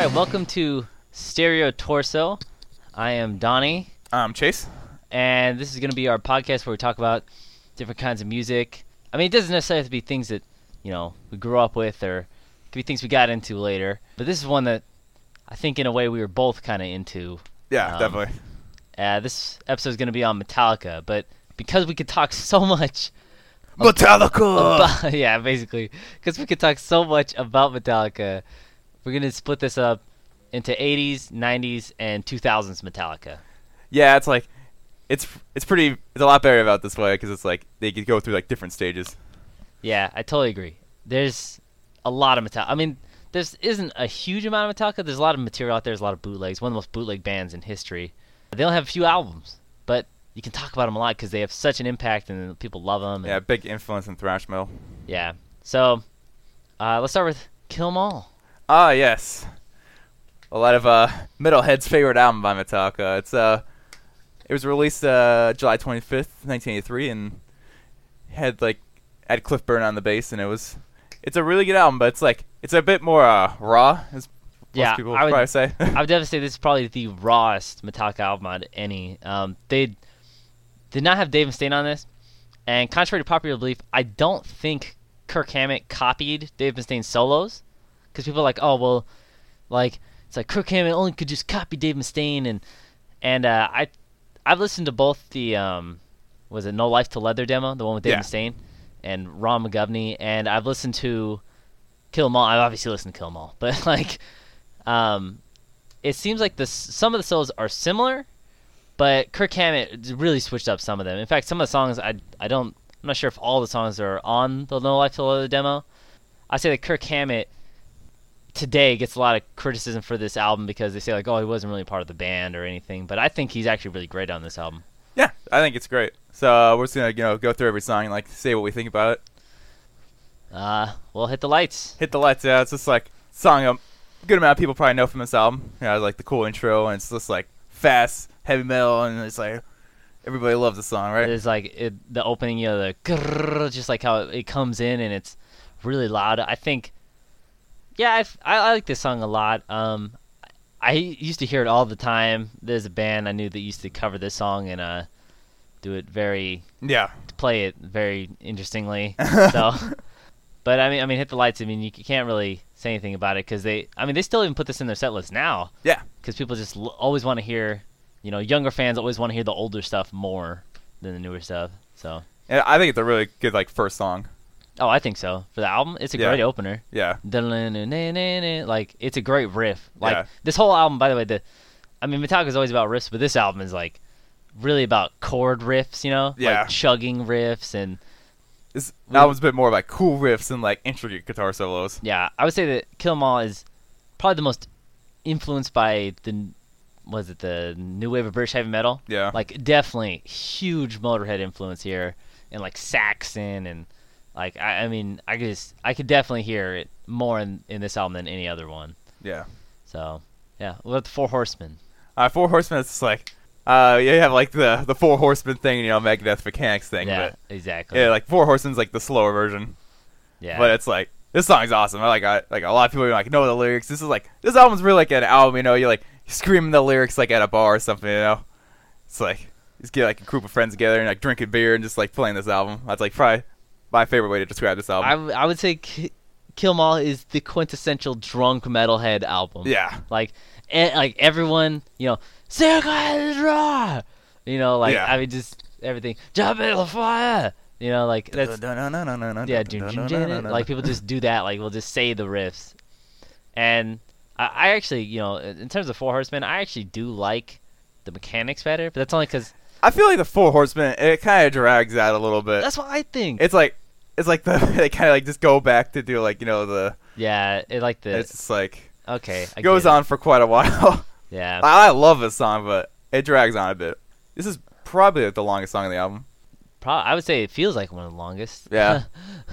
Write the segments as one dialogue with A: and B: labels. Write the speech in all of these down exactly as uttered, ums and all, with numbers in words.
A: right, welcome to Stereo Torso. I am Donnie.
B: I'm Chase.
A: And this is going to be our podcast where we talk about different kinds of music. I mean, it doesn't necessarily have to be things that, you know, we grew up with, or it could be things we got into later. But this is one that I think in a way we were both kind of into.
B: Yeah,
A: um,
B: definitely.
A: Uh, this episode is going to be on Metallica, but because we could talk so much
B: Metallica!
A: about, yeah, basically, because we could talk so much about Metallica, we're going to split this up into eighties, nineties, and two thousands Metallica.
B: Yeah, it's like, it's it's pretty, it's a lot better about this way, because it's like, they could go through like different stages.
A: Yeah, I totally agree. There's a lot of Metallica. I mean, there isn't a huge amount of Metallica. There's a lot of material out there. There's a lot of bootlegs. One of the most bootleg bands in history. They only have a few albums, but you can talk about them a lot because they have such an impact and people love them.
B: Yeah, big influence in thrash metal.
A: Yeah. So, uh, let's start with Kill 'Em All.
B: Ah, yes. A lot of uh, metalheads' favorite album by Metallica. It's uh, it was released uh, July twenty-fifth, nineteen eighty-three, and had like had Cliff Burton on the bass, and it was it's a really good album, but it's like it's a bit more uh, raw, as
A: Yeah,
B: most people
A: I would-
B: probably say.
A: I would definitely say this is probably the rawest Metallica album out of any. Um, they did not have Dave Mustaine on this, and contrary to popular belief, I don't think Kirk Hammett copied Dave Mustaine's solos, because people are like, oh well, like it's like Kirk Hammett only could just copy Dave Mustaine, and and uh, I I've listened to both the um, was it No Life to Leather demo, the one with Dave
B: Yeah.
A: Mustaine and Ron McGovney, and I've listened to Kill 'Em All. I've obviously listened to Kill 'Em All, but like. Um, it seems like the some of the solos are similar, but Kirk Hammett really switched up some of them. In fact, some of the songs I I don't I'm not sure if all the songs are on the No Life to Leather demo. I say that Kirk Hammett today gets a lot of criticism for this album because they say like, oh, he wasn't really part of the band or anything. But I think he's actually really great on this album.
B: Yeah, I think it's great. So uh, we're just gonna you know go through every song and like say what we think about it.
A: Uh, we'll hit the lights.
B: Hit the lights. Yeah, it's just like song a good amount of people probably know from this album. Yeah, like the cool intro, and it's just like fast, heavy metal, and it's like everybody loves the song, right?
A: It's like it, the opening, you know, the grrr, just like how it, it comes in and it's really loud. I think, yeah, I've, I I like this song a lot. Um, I used to hear it all the time. There's a band I knew that used to cover this song and uh, do it very,
B: Yeah,
A: play it very interestingly. So, but I mean, I mean, hit the lights. I mean, you can't really say anything about it because they, I mean, they still even put this in their set list now.
B: yeah,
A: Because people just l- always want to hear, you know, younger fans always want to hear the older stuff more than the newer stuff. So,
B: yeah. I think it's a really good like first song.
A: oh, I think so. For the album, it's a
B: Yeah.
A: great opener.
B: Yeah,
A: Like, it's a great riff. Like,
B: Yeah.
A: this whole album, by the way, the, I mean, Metallica's always about riffs, but this album is, like, really about chord riffs, you know?
B: Yeah.
A: Like, chugging riffs and,
B: this
A: We-
B: album's a bit more like cool riffs and like intricate guitar solos.
A: yeah. I would say that Kill 'Em All is probably the most influenced by the, was it the new wave of British heavy metal?
B: Yeah,
A: Like, definitely huge Motorhead influence here, and like Saxon, and like I, I mean, I could just, I could definitely hear it more in, in this album than any other one.
B: yeah.
A: So, yeah, what about the Four Horsemen?
B: Uh, Four Horsemen. It's just like uh, you have like the the Four Horsemen thing, you know, Megadeth Mechanics thing.
A: Yeah,
B: But
A: exactly.
B: yeah, like Four Horsemen's like the slower version.
A: yeah,
B: But it's like this song's awesome. I like I, like a lot of people like know the lyrics. This is like this album's really like an album. You know, you like screaming the lyrics like at a bar or something. You know, it's like just get like a group of friends together and like drinking beer and just like playing this album. That's like probably my favorite way to describe this
A: I,
B: album.
A: w- I would say K- Kill 'Em All is the quintessential drunk metalhead album.
B: yeah,
A: Like, e- like everyone, you know, Circle Draw. You know, like
B: Yeah.
A: I mean, just everything. Jump in the fire. You know, like that's yeah, dun- dun- dun- like people just do that. Like we'll just say the riffs, and I, I actually, you know, in terms of Four Horsemen, I actually do like the mechanics better, but that's only because
B: I feel like the Four Horsemen it kind of drags out a little bit.
A: that's what I think.
B: It's like it's like the they kind of like just go back to do like you know the
A: yeah, it like the
B: it's just like
A: okay I
B: goes
A: get it.
B: on for quite a while.
A: Yeah,
B: I, I love this song, but it drags on a bit. This is probably the longest song on the album.
A: Pro- I would say it feels like one of the longest.
B: Yeah.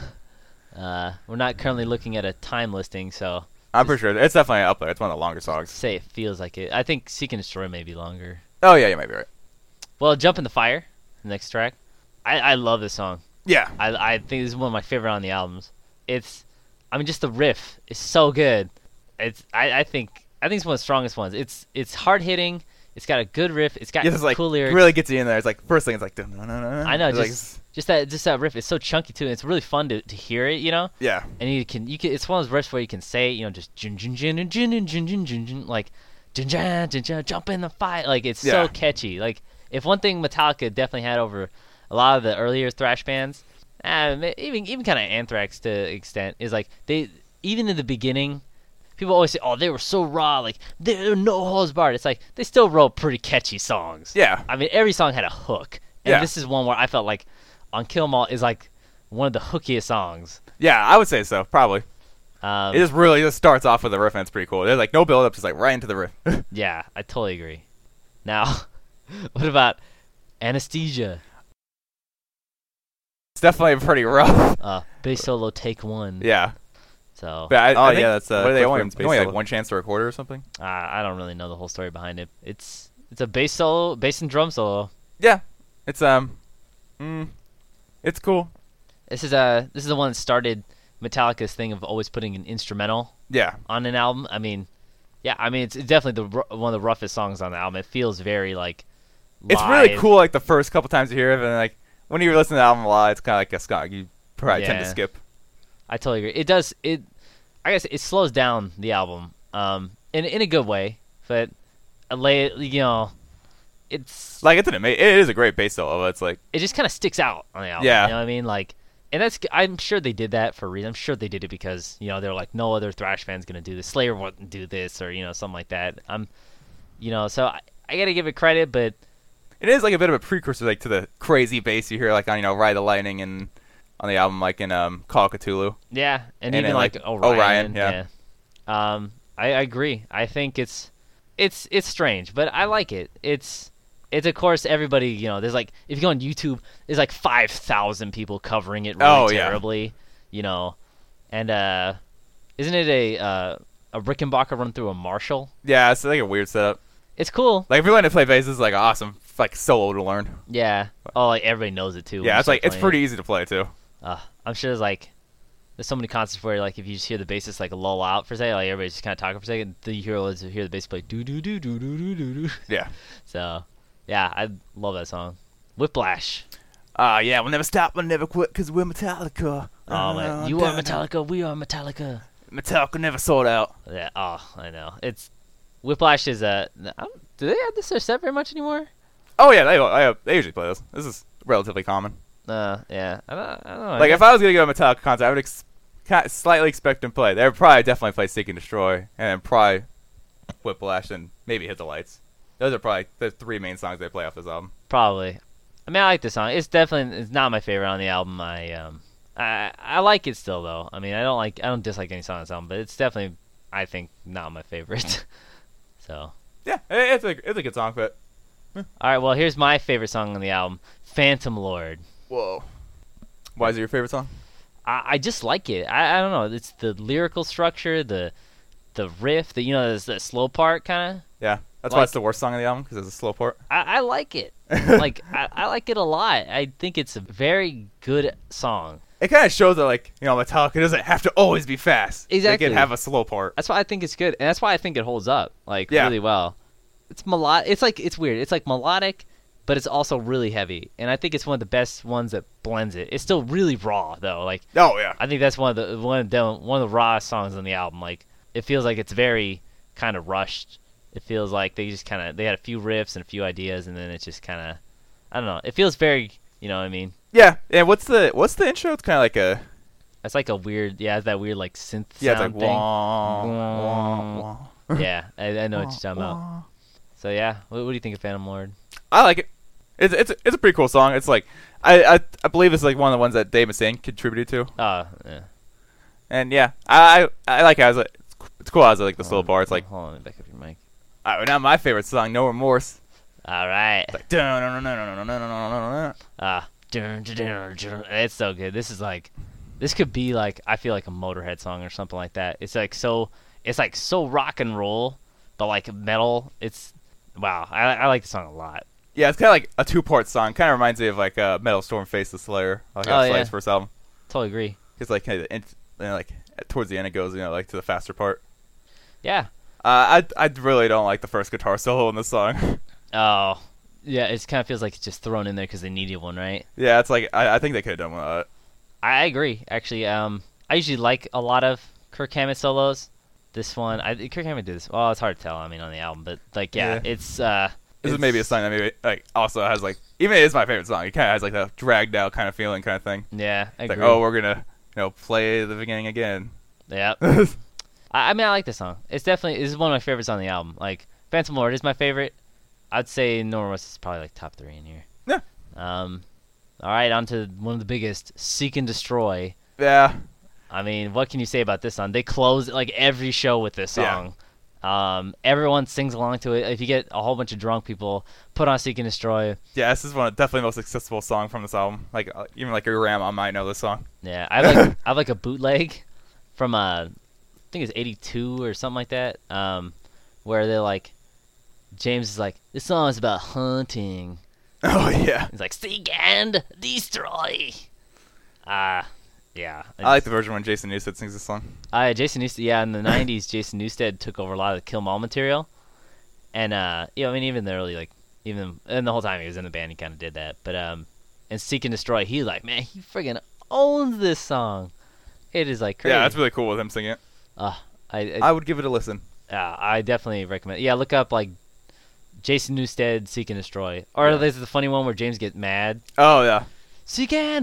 A: uh, we're not currently looking at a time listing, so
B: I'm pretty sure it's definitely up there. It's one of the longer songs.
A: say it feels like it. I think Seek and Destroy may be longer.
B: Oh yeah, you might be right.
A: Well, Jump in the Fire, the next track. I, I love this song.
B: Yeah,
A: I I think this is one of my favorite on the albums. It's, I mean, just the riff is so good. It's I, I think I think it's one of the strongest ones. It's it's hard hitting. It's got a good riff. It's got
B: Yeah, it's like
A: cool lyrics.
B: really gets you in there. It's like first thing, it's like dun, dun, dun, dun,
A: I know,
B: it's
A: just
B: like,
A: just that just that riff. It's so chunky too. And it's really fun to, to hear it, you know.
B: yeah,
A: And you can you can. It's one of those riffs where you can say, you know, just jun jun jun jun jun jun jun jun jun like jun jun jun jun jump in the fight. Like it's
B: Yeah.
A: so catchy. Like if one thing Metallica definitely had over a lot of the earlier thrash bands, uh, even even kind of Anthrax to an extent, is like they even in the beginning. People always say, "Oh, they were so raw, like there were no holds barred." It's like they still wrote pretty catchy songs.
B: yeah,
A: I mean, every song had a hook, and
B: Yeah.
A: this is one where I felt like "On Kill 'Em All" is like one of the hookiest songs.
B: yeah. I would say so, probably.
A: Um,
B: It just really just starts off with the riff, and it's pretty cool. There's like no build up, just like right into the riff.
A: yeah, I totally agree. Now, what about Anesthesia?
B: It's definitely pretty rough.
A: Uh, bass solo, take one.
B: Yeah,
A: So
B: but I,
C: Oh,
B: I think,
C: yeah, that's, uh,
B: what are they
C: Cliff
B: only,
C: Burton's bass
B: only like
C: solo.
B: one chance to record it or something.
A: uh, I don't really know the whole story behind it. It's it's a bass solo, bass and drum solo.
B: Yeah, it's um, mm, it's cool.
A: This is a this is the one that started Metallica's thing of always putting an instrumental
B: Yeah,
A: on an album. I mean, yeah, I mean it's, it's definitely the ru- one of the roughest songs on the album. It feels very like
B: it's really
A: live.
B: cool. Like the first couple times you hear it, and like when you listen to the album a lot, it's kind of like a song you probably tend to
A: Yeah.
B: skip.
A: I totally agree. It does it. I guess it slows down the album, um, in in a good way, but a lay you know, it's
B: Like it's an ama- it is a great bass solo. But it's like
A: it just kind of sticks out on the album.
B: Yeah.
A: You know what I mean? Like, and that's I'm sure they did that for a reason. I'm sure they did it because you know they're like no other thrash band's gonna do this. Slayer wouldn't do this or you know something like that. I'm, you know, so I, I gotta give it credit, but
B: it is like a bit of a precursor, like to the crazy bass you hear, like on you know Ride the Lightning and on the album, like in um Call of Cthulhu.
A: yeah, and,
B: And
A: even
B: then,
A: like,
B: like,
A: Orion.
B: Orion, yeah.
A: yeah. Um, I, I agree. I think it's it's it's strange, but I like it. It's it's of course everybody you know. There's like if you go on YouTube, there's like five thousand people covering it really
B: Oh, yeah.
A: terribly, you know, and uh, isn't it a uh, a Rickenbacker run through a Marshall?
B: Yeah, it's like a weird setup.
A: It's cool.
B: Like if you're learning to play bass, it's like awesome, like solo to learn.
A: Yeah. Oh, like everybody knows it too. when
B: Yeah,
A: you
B: it's like
A: start
B: it's
A: playing
B: pretty
A: it.
B: easy to play too.
A: Uh, I'm sure there's like there's so many concerts where like if you just hear the bassist like lull out for a second, like everybody's just kind of talking for a second, then you hear hear the bass play do do do do do do do do.
B: Yeah.
A: So, yeah, I love that song. Whiplash.
B: Uh yeah, we'll never stop, we'll never quit, cause we're Metallica.
A: Oh man,
B: Uh,
A: you
B: da-
A: are Metallica, we are Metallica.
B: Metallica never sold out.
A: Yeah. Oh, I know. It's Whiplash is a. I don't- do they have this set very much anymore?
B: Oh yeah, they I, they usually play this. This is relatively common.
A: Uh, yeah. I don't, I don't know.
B: Like if I was gonna go to a Metallica concert, I would ex- kind of slightly expect them to play. They would probably definitely play Seek and Destroy, and then probably Whiplash, and maybe Hit the Lights. Those are probably the three main songs they play off this album.
A: Probably. I mean, I like the song. It's definitely it's not my favorite on the album. I um, I I like it still though. I mean, I don't like I don't dislike any song on this album, but it's definitely I think not my favorite. So,
B: Yeah, it- it's a it's a good song, but
A: all right. Well, here's my favorite song on the album, "Phantom Lord."
B: whoa, why is it your favorite song?
A: I, I just like it. I, I don't know. It's the lyrical structure, the the riff, the you know, the, the slow part kind of.
B: Yeah, that's
A: Like-
B: why it's the worst song on the album because it's a slow part.
A: I, I like it. like I, I like it a lot. I think it's a very good song.
B: It kind of shows that like you know Metallica doesn't have to always be fast.
A: Exactly.
B: They can have a slow part.
A: That's why I think it's good, and that's why I think it holds up like
B: Yeah.
A: really well. It's melod. It's like it's weird. It's like melodic, but it's also really heavy, and I think it's one of the best ones that blends it. It's still really raw though. Like
B: Oh yeah,
A: I think that's one of the one of the one of the rawest songs on the album. Like it feels like it's very kind of rushed. It feels like they just kind of they had a few riffs and a few ideas, and then it's just kind of I don't know. It feels very you know what I mean.
B: yeah. And what's the what's the intro? It's kind of like a
A: It's like a weird yeah, it's that weird like synth
B: yeah, it's
A: sound
B: like
A: thing.
B: wah,
A: Wah.
B: wah, wah.
A: Yeah, I, I know what you're talking about.
B: Wah.
A: So yeah, what, what do you think of Phantom Lord?
B: I like it. It's it's a, it's a pretty cool song. It's like I, I I believe it's like one of the ones that Dave Mustaine contributed to.
A: Oh, yeah.
B: And yeah, I I, I like it. I was like, it's c- it's cool. I was like the slow
A: Hold on,
B: part. It's like
A: hold on, let me back up your mic.
B: uh, now my favorite song, No Remorse.
A: All right.
B: It's like dun, dun, dun, dun, dun, dun, dun, dun, dun, dun.
A: Ah, dun, dun, dun, dun. It's so good. This is like, this could be like I feel like a Motorhead song or something like that. It's like so, it's like so rock and roll, but like metal. It's wow. I I like the song a lot.
B: Yeah, it's kind of like a two-part song. Kind of reminds me of like uh, Metal Storm Face the Slayer. Like
A: Oh,
B: oh,
A: yeah.
B: Slayer's first album.
A: Totally agree.
B: It's like kind of you know, like towards the end it goes you know like to the faster part.
A: Yeah.
B: Uh, I I really don't like the first guitar solo in the song.
A: Oh, yeah, it kind of feels like it's just thrown in there because they needed one, right?
B: Yeah, it's like I, I think they could have done without it.
A: I agree, actually. Um, I usually like a lot of Kirk Hammett solos. This one, I Kirk Hammett did this. Well, it's hard to tell. I mean, on the album, but like, yeah,
B: Yeah.
A: it's. Uh,
B: This
A: it's,
B: is maybe a song that maybe like also has like even it is my favorite song. It kind of has like a dragged out kind of feeling kind of thing.
A: Yeah, I
B: It's
A: agree.
B: like oh we're gonna you know play the beginning again.
A: Yeah. I, I mean, I like this song. It's definitely this is one of my favorites on the album. Like Phantom Lord is my favorite. I'd say Norman Rust is probably like top three in here.
B: Yeah.
A: Um, all right, on to one of the biggest, Seek and Destroy.
B: Yeah.
A: I mean, what can you say about this song? They close like every show with this song. Um, everyone sings along to it. If you get a whole bunch of drunk people, put on Seek and Destroy.
B: Yeah, this is one of definitely the most accessible song from this album. Like uh, even like your grandma might know this song.
A: Yeah, I have like I have like a bootleg from uh, I think it's eighty-two or something like that. Um, where they're like, James is like, this song is about hunting.
B: Oh yeah.
A: He's like, seek and destroy. Ah, uh, yeah.
B: I like the version when Jason Newsted sings this song.
A: Uh, Jason Newsted, yeah, in the nineties, Jason Newsted took over a lot of the Kill 'Em All material, and uh, you know, I mean, even the early, like, even and the whole time he was in the band, he kind of did that. But um, in Seek and Destroy, he's like, man, he friggin' owns this song. It is like crazy.
B: Yeah, that's really cool with him singing it.
A: Uh, I, I,
B: I would give it a listen.
A: uh, I definitely recommend. Yeah, look up like Jason Newsted, Seek and Destroy, or
B: Yeah.
A: there's the funny one where James gets mad.
B: Oh yeah.
A: Seek and,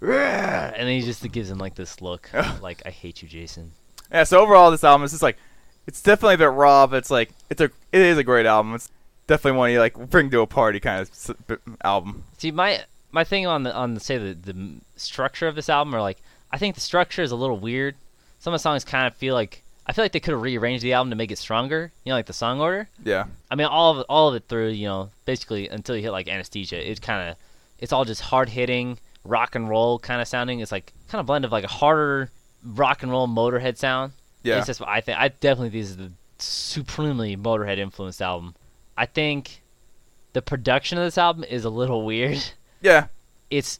A: and then he just gives him like this look, like I hate you, Jason.
B: Yeah. So overall, this album is just like it's definitely a bit raw, but it's like it's a it is a great album. It's definitely one you like bring to a party kind of s- b- album.
A: See, my my thing on the on the say the the m- structure of this album, or like I think the structure is a little weird. Some of the songs kind of feel like I feel like they could have rearranged the album to make it stronger. You know, like the song order.
B: Yeah.
A: I mean, all of it, all of it through. You know, basically until you hit like Anesthesia, it's kind of it's all just hard hitting rock and roll kind of sounding. It's like kind of blend of like a harder rock and roll Motorhead sound.
B: Yeah.
A: It's just what I think. I definitely think this is the supremely Motorhead influenced album. I think the production of this album is a little weird.
B: Yeah.
A: It's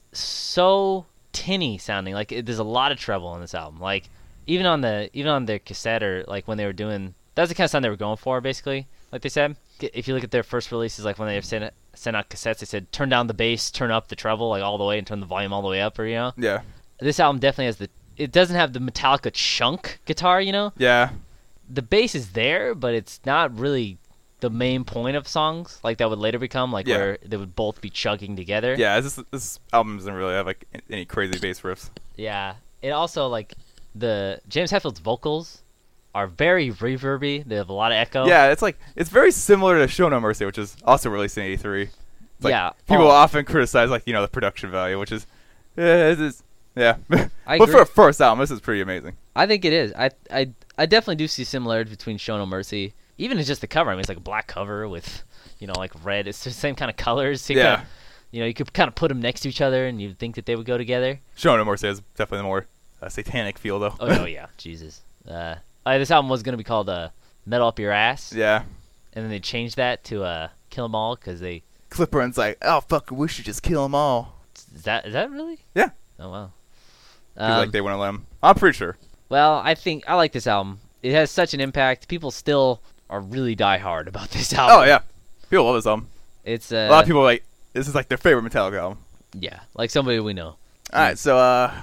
A: so tinny sounding. Like it, there's a lot of treble on this album. Like even on the even on their cassette or like when they were doing that's the kind of sound they were going for basically. Like they said, if you look at their first releases, like when they sent sent out cassettes, they said turn down the bass, turn up the treble like all the way, and turn the volume all the way up. Or you know,
B: Yeah.
A: this album definitely has the. It doesn't have the Metallica chunk guitar. You know,
B: Yeah.
A: the bass is there, but it's not really the main point of songs like that would later become like
B: Yeah.
A: where they would both be chugging together.
B: Yeah. This this album doesn't really have like any crazy bass riffs.
A: Yeah. It also like the James Hetfield's vocals are very reverby. They have a lot of echo.
B: Yeah, it's like it's very similar to Show No Mercy, which is also released in eighty-three. It's like,
A: Yeah.
B: people
A: Oh.
B: often criticize like you know the production value, which is yeah, this is yeah.
A: I
B: but
A: agree.
B: for a first album, this is pretty amazing.
A: I think it is. I I I definitely do see similarities between Show No Mercy. Even in just the cover. I mean, it's like a black cover with, you know, like red. It's the same kind of colors. So you
B: Yeah.
A: kinda- you know, you could kind of put them next to each other, and you'd think that they would go together.
B: Show No Mercy has definitely the more uh, satanic feel though.
A: Oh, no, yeah, Jesus. Uh, uh, this album was gonna be called uh, "Metal Up Your Ass,"
B: Yeah.
A: and then they changed that to uh, "Kill 'Em All" because they.
B: Clipper's like, oh fuck, we should just kill them all.
A: Is that is that really?
B: Yeah.
A: Oh wow.
B: 'Cause,
A: Um,
B: like they want to let them. I'm pretty sure.
A: Well, I think I like this album. It has such an impact. People still are really diehard about this album.
B: Oh yeah, people love this album.
A: It's uh,
B: A lot of people like this is like their favorite Metallica album.
A: yeah, like somebody we know.
B: All right, so uh,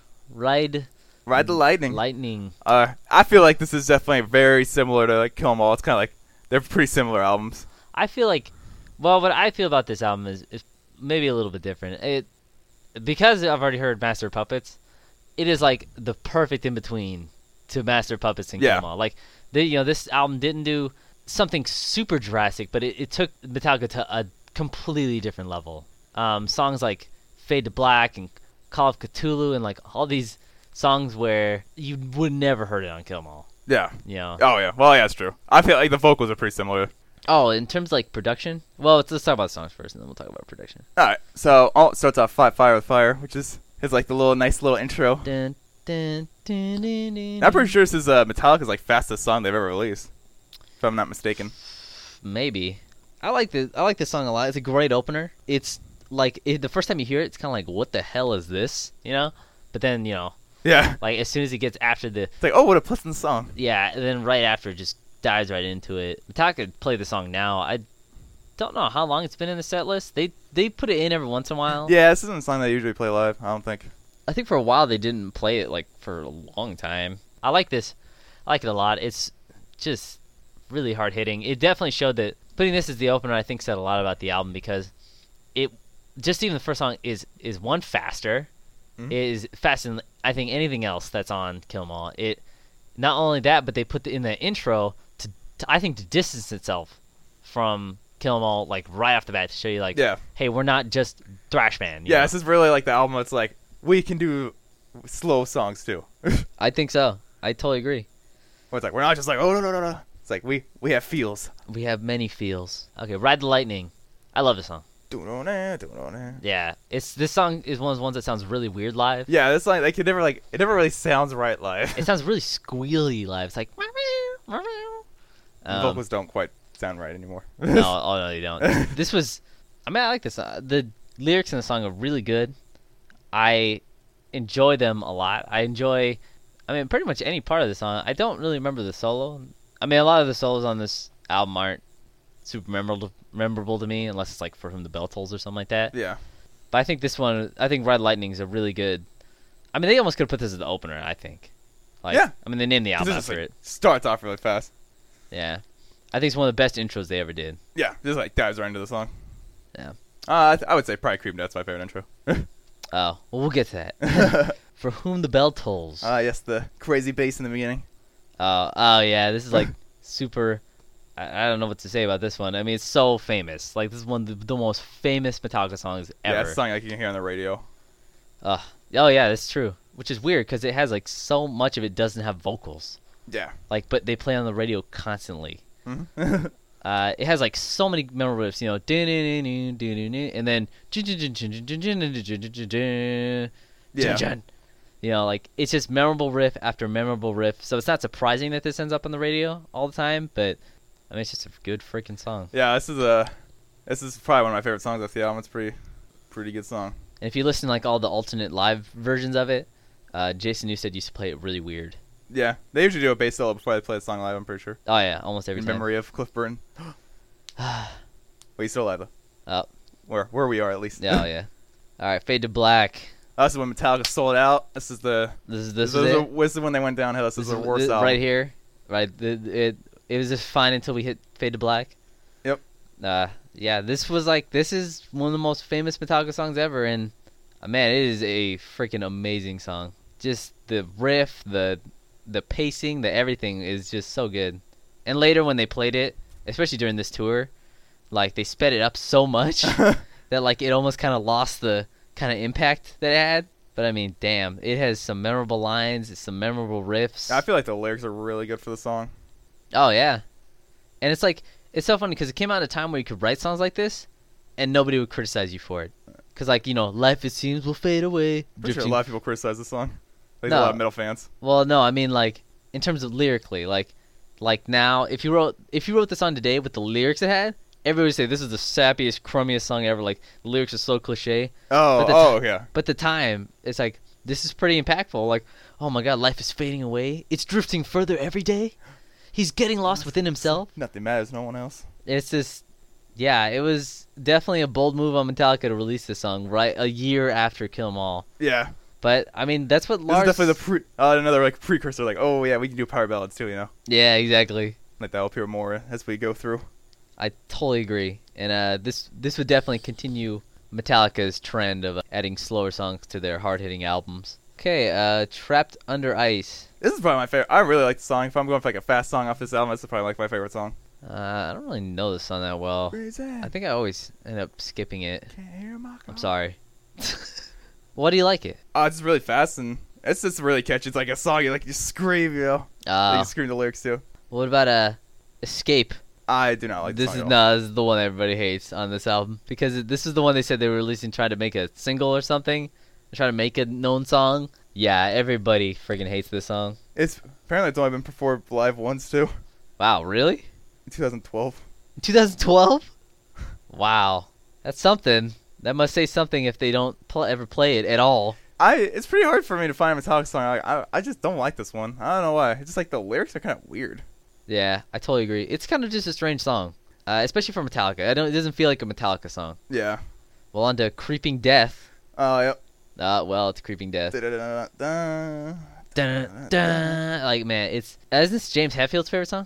A: Ride
B: Ride the Lightning.
A: Lightning.
B: Uh, I feel like this is definitely very similar to like Kill 'Em All. It's kind of like they're pretty similar albums.
A: I feel like, well, what I feel about this album is, is maybe a little bit different. It because I've already heard Master of Puppets. It is like the perfect in between to Master of Puppets and
B: Yeah.
A: Kill 'Em All. Like, they, you know, this album didn't do something super drastic, but it, it took Metallica to a completely different level. Um, songs like Fade to Black and Call of Cthulhu and like all these songs where you would never heard it on Kill 'Em All.
B: Yeah.
A: You know.
B: Oh yeah. Well, yeah, it's true. I feel like the vocals are pretty similar.
A: Oh, in terms of like production, well, let's, let's talk about songs first, and then we'll talk about production.
B: All right. So oh, it starts off Fight Fire with Fire, which is is like the little nice little intro.
A: Dun, dun, dun, dun, dun,
B: I'm pretty sure this is uh, Metallica's like fastest song they've ever released, if I'm not mistaken.
A: Maybe. I like the I like this song a lot. It's a great opener. It's like it, the first time you hear it, it's kind of like, what the hell is this? You know. But then you know,
B: Yeah.
A: like as soon as it gets after the
B: It's like, oh, what a pleasant song.
A: yeah, and then right after it just dives right into it. Metallica play the song now. I don't know how long it's been in the set list. They they put it in every once in a while.
B: Yeah, this isn't a song they usually play live, I don't think.
A: I think for a while they didn't play it like for a long time. I like this. I like it a lot. It's just really hard hitting. It definitely showed that putting this as the opener, I think, said a lot about the album because it just even the first song is is one faster,
B: mm-hmm.
A: is faster than I think anything else that's on Kill 'Em All. It not only that, but they put the, in the intro to, to I think to distance itself from Kill 'Em All like right off the bat to show you like,
B: yeah.
A: hey, we're not just thrash band.
B: Yeah,
A: know?
B: this is really like the album. It's like we can do slow songs too.
A: I think so. I totally agree.
B: Well, it's like we're not just like oh no no no no. It's like we we have feels.
A: We have many feels. Okay, Ride the Lightning. I love this song.
B: Yeah,
A: Yeah, it's this song is one of those ones that sounds really weird live.
B: this like like it never like it never really sounds right live.
A: It sounds really squealy live. It's like um,
B: vocals don't quite sound right anymore.
A: no, oh no, you don't. This was, I mean, I like this. Uh, the lyrics in the song are really good. I enjoy them a lot. I enjoy, I mean, pretty much any part of the song. I don't really remember the solo. I mean, a lot of the solos on this album aren't super memorable memorable to me unless it's like For Whom the Bell Tolls or something like that.
B: Yeah.
A: But I think this one, I think Ride Lightning is a really good. I mean, they almost could have put this as the opener. I think. Like,
B: yeah.
A: I mean, they named the album
B: Just,
A: after
B: like,
A: it.
B: Starts off really fast.
A: Yeah. I think it's one of the best intros they ever did.
B: Yeah, just like dives right into the song.
A: Yeah.
B: Uh, I, th- I would say probably Cream Death's my favorite intro.
A: Oh, well, we'll get to that. For Whom the Bell Tolls.
B: Ah, uh, yes, the crazy bass in the beginning.
A: Oh, oh yeah, this is like super. I, I don't know what to say about this one. I mean, it's so famous. Like this is one of the, the most famous Metallica songs ever.
B: Yeah, it's a song like you can hear on the radio.
A: Uh, oh yeah, that's true. Which is weird because it has like so much of it doesn't have vocals.
B: Yeah.
A: Like, but they play on the radio constantly.
B: Mm-hmm.
A: uh, it has like so many memorable riffs, you know, and then
B: yeah.
A: You know, like it's just memorable riff after memorable riff. So it's not surprising that this ends up on the radio all the time, but I mean, it's just a good freaking song.
B: Yeah, this is a, this is probably one of my favorite songs off the album. It's pretty, pretty good song.
A: And if you listen to like all the alternate live versions of it, uh, Jason Newsted used to play it really weird.
B: Yeah, they usually do a bass solo before they play the song live. I'm pretty sure.
A: Oh yeah, almost every
B: In
A: time.
B: memory of Cliff Burton. Wait, he's still alive though.
A: Oh.
B: Where where we are at least.
A: Yeah, oh, yeah. All right, Fade to Black.
B: Oh, this is when Metallica sold out. This is the.
A: This is this,
B: This,
A: is
B: is,
A: it.
B: the, this is when they went downhill. This,
A: This
B: is the
A: is
B: worst
A: this-
B: album.
A: right here. Right, the, it it was just fine until we hit Fade to Black.
B: Yep.
A: Uh, yeah, this was like this is one of the most famous Metallica songs ever, and uh, man, it is a freaking amazing song. Just the riff, the the pacing, the everything is just so good. And later when they played it, especially during this tour, like they sped it up so much that like it almost kind of lost the kind of impact that it had. But I mean, damn, it has some memorable lines, some memorable riffs.
B: I feel like the lyrics are really good for the song.
A: Oh yeah, and it's like it's so funny because it came out at a time where you could write songs like this, and nobody would criticize you for it. Because like you know, life it seems will fade away.
B: Pretty sure a lot of people criticize the song. Like
A: No.
B: a lot of metal fans.
A: Well, no, I mean like in terms of lyrically, like like now if you wrote if you wrote the song today with the lyrics it had, everybody would say this is the sappiest, crummiest song ever. Like the lyrics are so cliche.
B: Oh,
A: But the
B: oh
A: ti-
B: yeah.
A: But the time, it's like this is pretty impactful. Like, oh my God, life is fading away. It's drifting further every day. He's getting lost within himself.
B: Nothing matters, no one else.
A: It's just, yeah, it was definitely a bold move on Metallica to release this song right a year after Kill 'Em All.
B: Yeah.
A: But I mean, that's what
B: This
A: Lars.
B: is definitely the pre- uh, another like precursor. Like, oh yeah, we can do power ballads too. You know,
A: Yeah, exactly.
B: like that'll appear more as we go through.
A: I totally agree, and uh, this this would definitely continue Metallica's trend of uh, adding slower songs to their hard-hitting albums. Okay, uh, Trapped Under Ice.
B: This is probably my favorite. I really like the song. If I'm going for like a fast song off this album, this is probably like my favorite song.
A: Uh, I don't really know this song that well. I think I always end up skipping it.
B: Can't hear my
A: I'm sorry. Why do you like it?
B: Oh, it's just really fast and it's just really catchy. It's like a song you like you scream, you know.
A: Uh,
B: Like you scream the lyrics too.
A: what about uh, Escape?
B: I do not like
A: This
B: the
A: is
B: song at all.
A: no, this is the one everybody hates on this album because it, this is the one they said they were releasing, trying to make a single or something, trying to make a known song. Yeah, everybody freaking hates this song.
B: It's apparently it's only been performed live once too,
A: Wow, really?
B: in twenty twelve.
A: twenty twelve? Wow, that's something. That must say something if they don't pl- ever play it at all.
B: I it's pretty hard for me to find a Metallica song. Like, I I just don't like this one. I don't know why. It's just like the lyrics are kind of weird.
A: Yeah, I totally agree. It's kind of just a strange song, uh, especially for Metallica. I don't. It doesn't feel like a Metallica song.
B: Yeah.
A: Well, on to Creeping Death.
B: Oh, yep.
A: Uh, well, it's Creeping Death.
B: Da-da-da-da-da.
A: Dun, dun. Like, man, it's uh, isn't this James Hetfield's favorite song?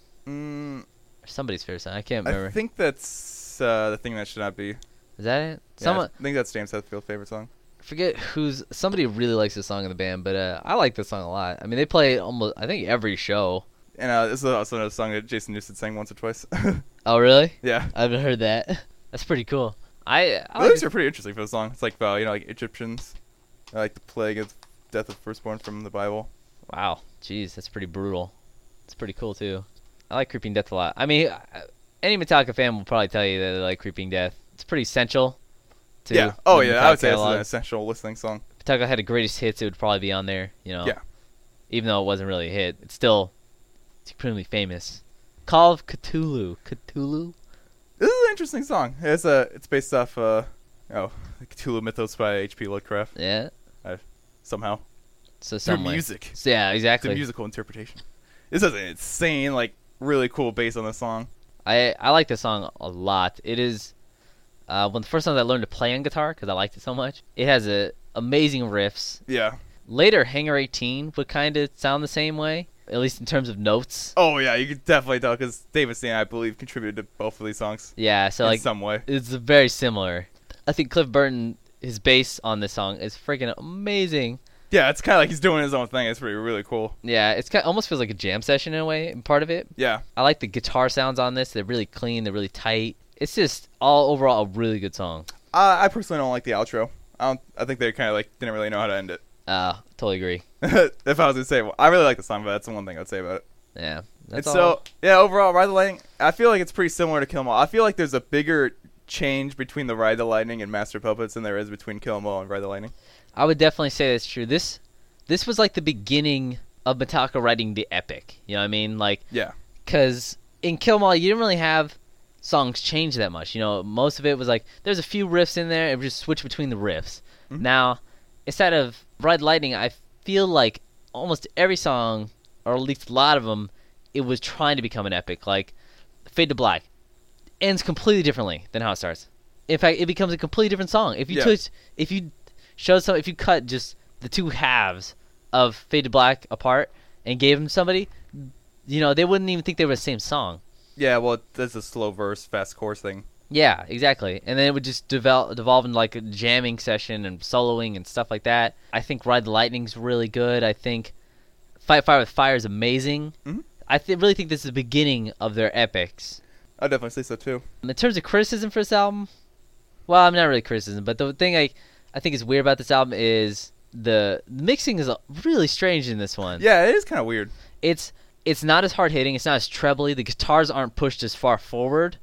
B: Mm,
A: Or somebody's favorite song? I can't remember.
B: I think that's uh, the thing that should not be.
A: Is that it?
B: Yeah,
A: Someone
B: I think that's James Hetfield's favorite song.
A: I forget who's. Somebody really likes this song in the band, but uh, I like this song a lot. I mean, they play almost. I think every show.
B: And uh, this is also another song that Jason Newsted sang once or twice.
A: Oh, really?
B: Yeah.
A: I haven't heard that. That's pretty cool. I. I
B: The
A: like
B: lyrics
A: it.
B: are pretty interesting for the song. It's like about, you know, like Egyptians, uh, like the plague of death of firstborn from the Bible.
A: Wow. Jeez, that's pretty brutal. It's pretty cool too. I like Creeping Death a lot. I mean, uh, any Metallica fan will probably tell you that they like Creeping Death. It's pretty essential. To
B: Yeah. Oh,
A: the
B: yeah.
A: Metallica
B: I would say it's
A: catalog.
B: an essential listening song.
A: If Metallica had the greatest hits, it would probably be on there. You know.
B: Yeah.
A: Even though it wasn't really a hit, it's still supremely famous. Call of Cthulhu. Cthulhu.
B: This is an interesting song. It's uh, it's based off uh, oh, the Cthulhu mythos by H P Lovecraft.
A: Yeah.
B: Somehow.
A: So
B: Through
A: some way.
B: music.
A: So, yeah,
B: The
A: exactly.
B: musical interpretation. This is an insane, like, really cool bass on the song.
A: I I like this song a lot. It is uh, one of the first times I learned to play on guitar because I liked it so much. It has a amazing riffs.
B: Yeah.
A: Later, Hangar eighteen would kind of sound the same way, at least in terms of notes.
B: Oh, yeah, you could definitely tell because David Stan, I believe, contributed to both of these songs
A: Yeah, so
B: in
A: like
B: some way.
A: it's very similar. I think Cliff Burton, his bass on this song is freaking amazing.
B: Yeah, it's kind of like he's doing his own thing. It's pretty really cool.
A: Yeah, it's kind almost feels like a jam session in a way, part of it.
B: Yeah.
A: I like the guitar sounds on this. They're really clean. They're really tight. It's just all overall a really good song.
B: Uh, I personally don't like the outro. I don't. I think they kind of like didn't really know how to end it.
A: Uh, totally agree.
B: If I was gonna say, well, I really like the song, but that's the one thing I'd say about it.
A: Yeah.
B: And
A: That's all.
B: so, yeah, overall, Ride the Lightning, I feel like it's pretty similar to Kill 'Em All. I feel like there's a bigger change between the Ride the Lightning and Master Puppets than there is between Kill 'Em All and Ride the Lightning.
A: I would definitely say that's true. This this was like the beginning of Metallica writing the epic. You know what I mean? Like,
B: Yeah.
A: because in Kill 'Em All, you didn't really have songs change that much. You know, most of it was like there's a few riffs in there, and we just switch between the riffs.
B: Mhm.
A: Now, instead of Ride Lightning, I feel like almost every song, or at least a lot of them, it was trying to become an epic. Like Fade to Black ends completely differently than how it starts. In fact, it becomes a completely different song. If you
B: Yeah.
A: took, if you showed some, if you cut just the two halves of Fade to Black apart and gave them somebody, you know, they wouldn't even think they were the same song.
B: Yeah, well, that's a slow verse, fast chorus thing.
A: Yeah, exactly. And then it would just develop, devolve into like a jamming session and soloing and stuff like that. I think Ride the Lightning's really good. I think Fight Fire with Fire is amazing.
B: Mhm.
A: I th- really think this is the beginning of their epics.
B: I'd definitely say so, too.
A: In terms of criticism for this album, well, I'm not really criticism, but the thing I, I think is weird about this album is the, the mixing is uh, really strange in this one.
B: Yeah, it is kind of weird.
A: It's it's not as hard hitting. It's not as trebly. The guitars aren't pushed as far forward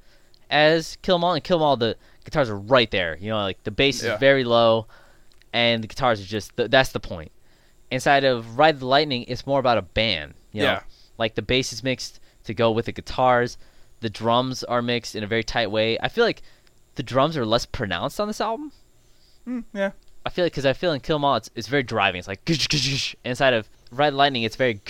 A: as Kill 'Em All. And Kill 'Em All, the guitars are right there. You know, like the bass
B: Yeah.
A: is very low, and the guitars are just th- that's the point. Inside of Ride the Lightning, it's more about a band. You know?
B: Yeah.
A: Like the bass is mixed to go with the guitars. The drums are mixed in a very tight way. I feel like the drums are less pronounced on this album.
B: Mm, yeah.
A: I feel like because I feel in Kill 'Em All, it's, it's very driving. It's like inside of Ride the Lightning, it's very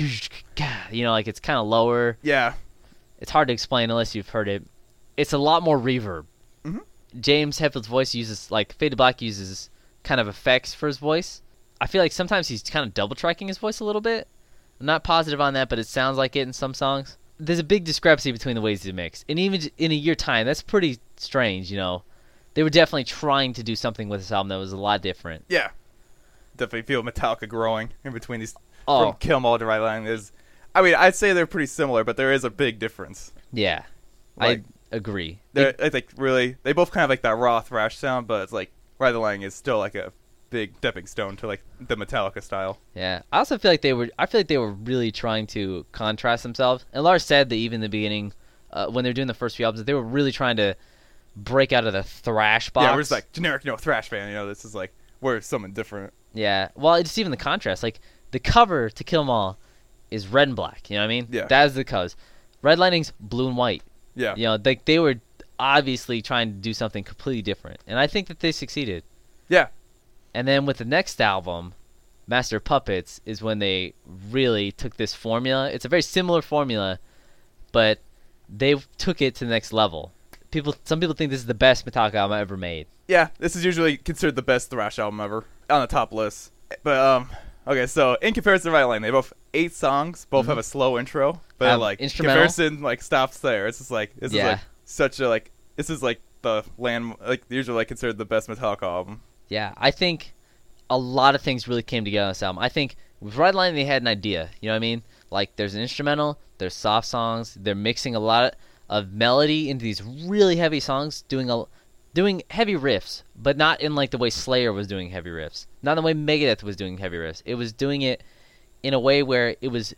A: you know, like it's kind of lower.
B: Yeah.
A: It's hard to explain unless you've heard it. It's a lot more reverb.
B: Mhm.
A: James Hetfield's voice uses, like, Fade to Black uses kind of effects for his voice. I feel like sometimes he's kind of double tracking his voice a little bit. I'm not positive on that, but it sounds like it in some songs. There's a big discrepancy between the ways they mix. And even j- in a year time, that's pretty strange, you know. They were definitely trying to do something with this album that was a lot different.
B: Yeah. Definitely feel Metallica growing in between these.
A: Oh,
B: From Kill 'Em All to Ride the Lightning. There's, I mean, I'd say they're pretty similar, but there is a big difference.
A: yeah.
B: Like,
A: I agree.
B: they're, I think really, they both kind of like that raw thrash sound, but it's like Ride the Lightning is still like a big stepping stone to like the Metallica style.
A: Yeah, I also feel like they were. I feel like they were really trying to contrast themselves. And Lars said that even in the beginning, uh, when they were doing the first few albums, they were really trying to break out of the thrash box.
B: Yeah, we're just like generic, you know, thrash band. You know, this is like we're something different.
A: Yeah, well, it's even the contrast. Like the cover to Kill 'Em All is red and black. You know what I mean?
B: Yeah.
A: That is the colors. Red Lightning's blue and white.
B: Yeah.
A: You know, like they were obviously trying to do something completely different, and I think that they succeeded.
B: Yeah.
A: And then with the next album, Master of Puppets, is when they really took this formula. It's a very similar formula but they took it to the next level. People, some people think this is the best Metallica album ever made.
B: Yeah, this is usually considered the best thrash album ever on the top list. But um, okay, so in comparison to Right Line, they both eight songs, both
A: Mhm.
B: have a slow intro, but
A: Um,
B: like
A: instrumental.
B: comparison like stops there. It's just like this
A: Yeah.
B: is like such a like this is like the land like usually like considered the best Metallica album.
A: Yeah, I think a lot of things really came together on this album. I think with Red Line, they had an idea. You know what I mean? Like, there's an instrumental, there's soft songs. They're mixing a lot of melody into these really heavy songs, doing a, doing heavy riffs, but not in like the way Slayer was doing heavy riffs, not the way Megadeth was doing heavy riffs. It was doing it in a way where it was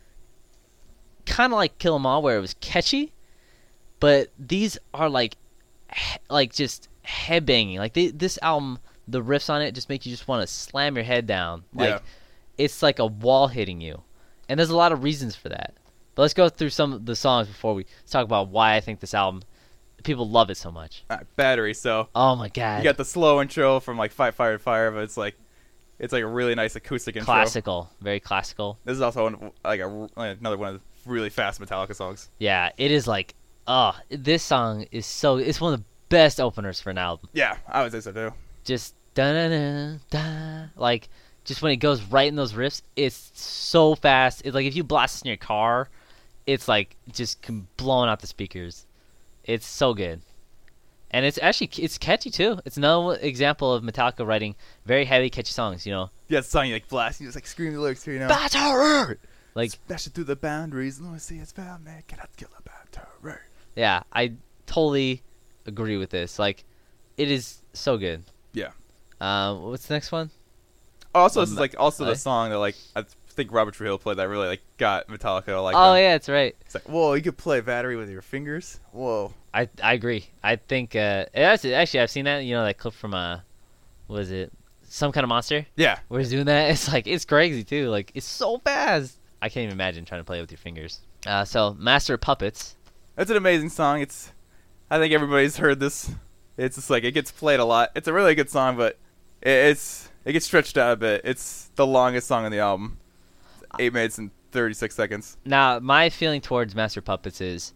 A: kind of like Kill 'Em All, where it was catchy, but these are like, he- like just headbanging. Like they, this album, the riffs on it just make you just want to slam your head down. Like
B: Yeah.
A: it's like a wall hitting you, and there's a lot of reasons for that. But let's go through some of the songs before we talk about why I think this album, people love it so much.
B: All right, Battery. So
A: Oh my god,
B: you got the slow intro from like Fight Fire Fire, but it's like it's like a really nice acoustic intro.
A: classical, very classical.
B: This is also one, like a like another one of the really fast Metallica songs.
A: Yeah, it is like, oh, this song is so. It's one of the best openers for an album.
B: Yeah, I would say so too.
A: Just da da da da, like just when it goes right in those riffs, it's so fast. It's like if you blast this in your car, it's like just com- blowing out the speakers. It's so good, and it's actually it's catchy too. It's another example of Metallica writing very heavy, catchy songs. You know,
B: Yeah, it's a song you like blast, you just like scream the lyrics too, you know.
A: Battery! Like,
B: Smashing through the boundaries, let me see it's found me, cannot kill a battery.
A: yeah, I totally agree with this. Like, it is so good.
B: Yeah.
A: Um, what's the next one?
B: Also, this
A: Um,
B: is like also
A: uh,
B: the song that like I think Robert Trujillo played that really like got Metallica to like.
A: Oh
B: them.
A: yeah, that's right.
B: It's like, whoa, you could play Battery with your fingers. Whoa.
A: I I agree. I think uh, actually, actually I've seen that. You know that clip from uh, what was it? Some Kind of Monster,
B: Yeah.
A: where he's doing that. It's like it's crazy too. Like it's so fast. I can't even imagine trying to play it with your fingers. Uh, so Master of Puppets.
B: That's an amazing song. It's, I think everybody's heard this. It's just like it gets played a lot. It's a really good song, but it, it's it gets stretched out a bit. It's the longest song on the album. It's eight minutes and thirty-six seconds.
A: Now my feeling towards Master of Puppets is,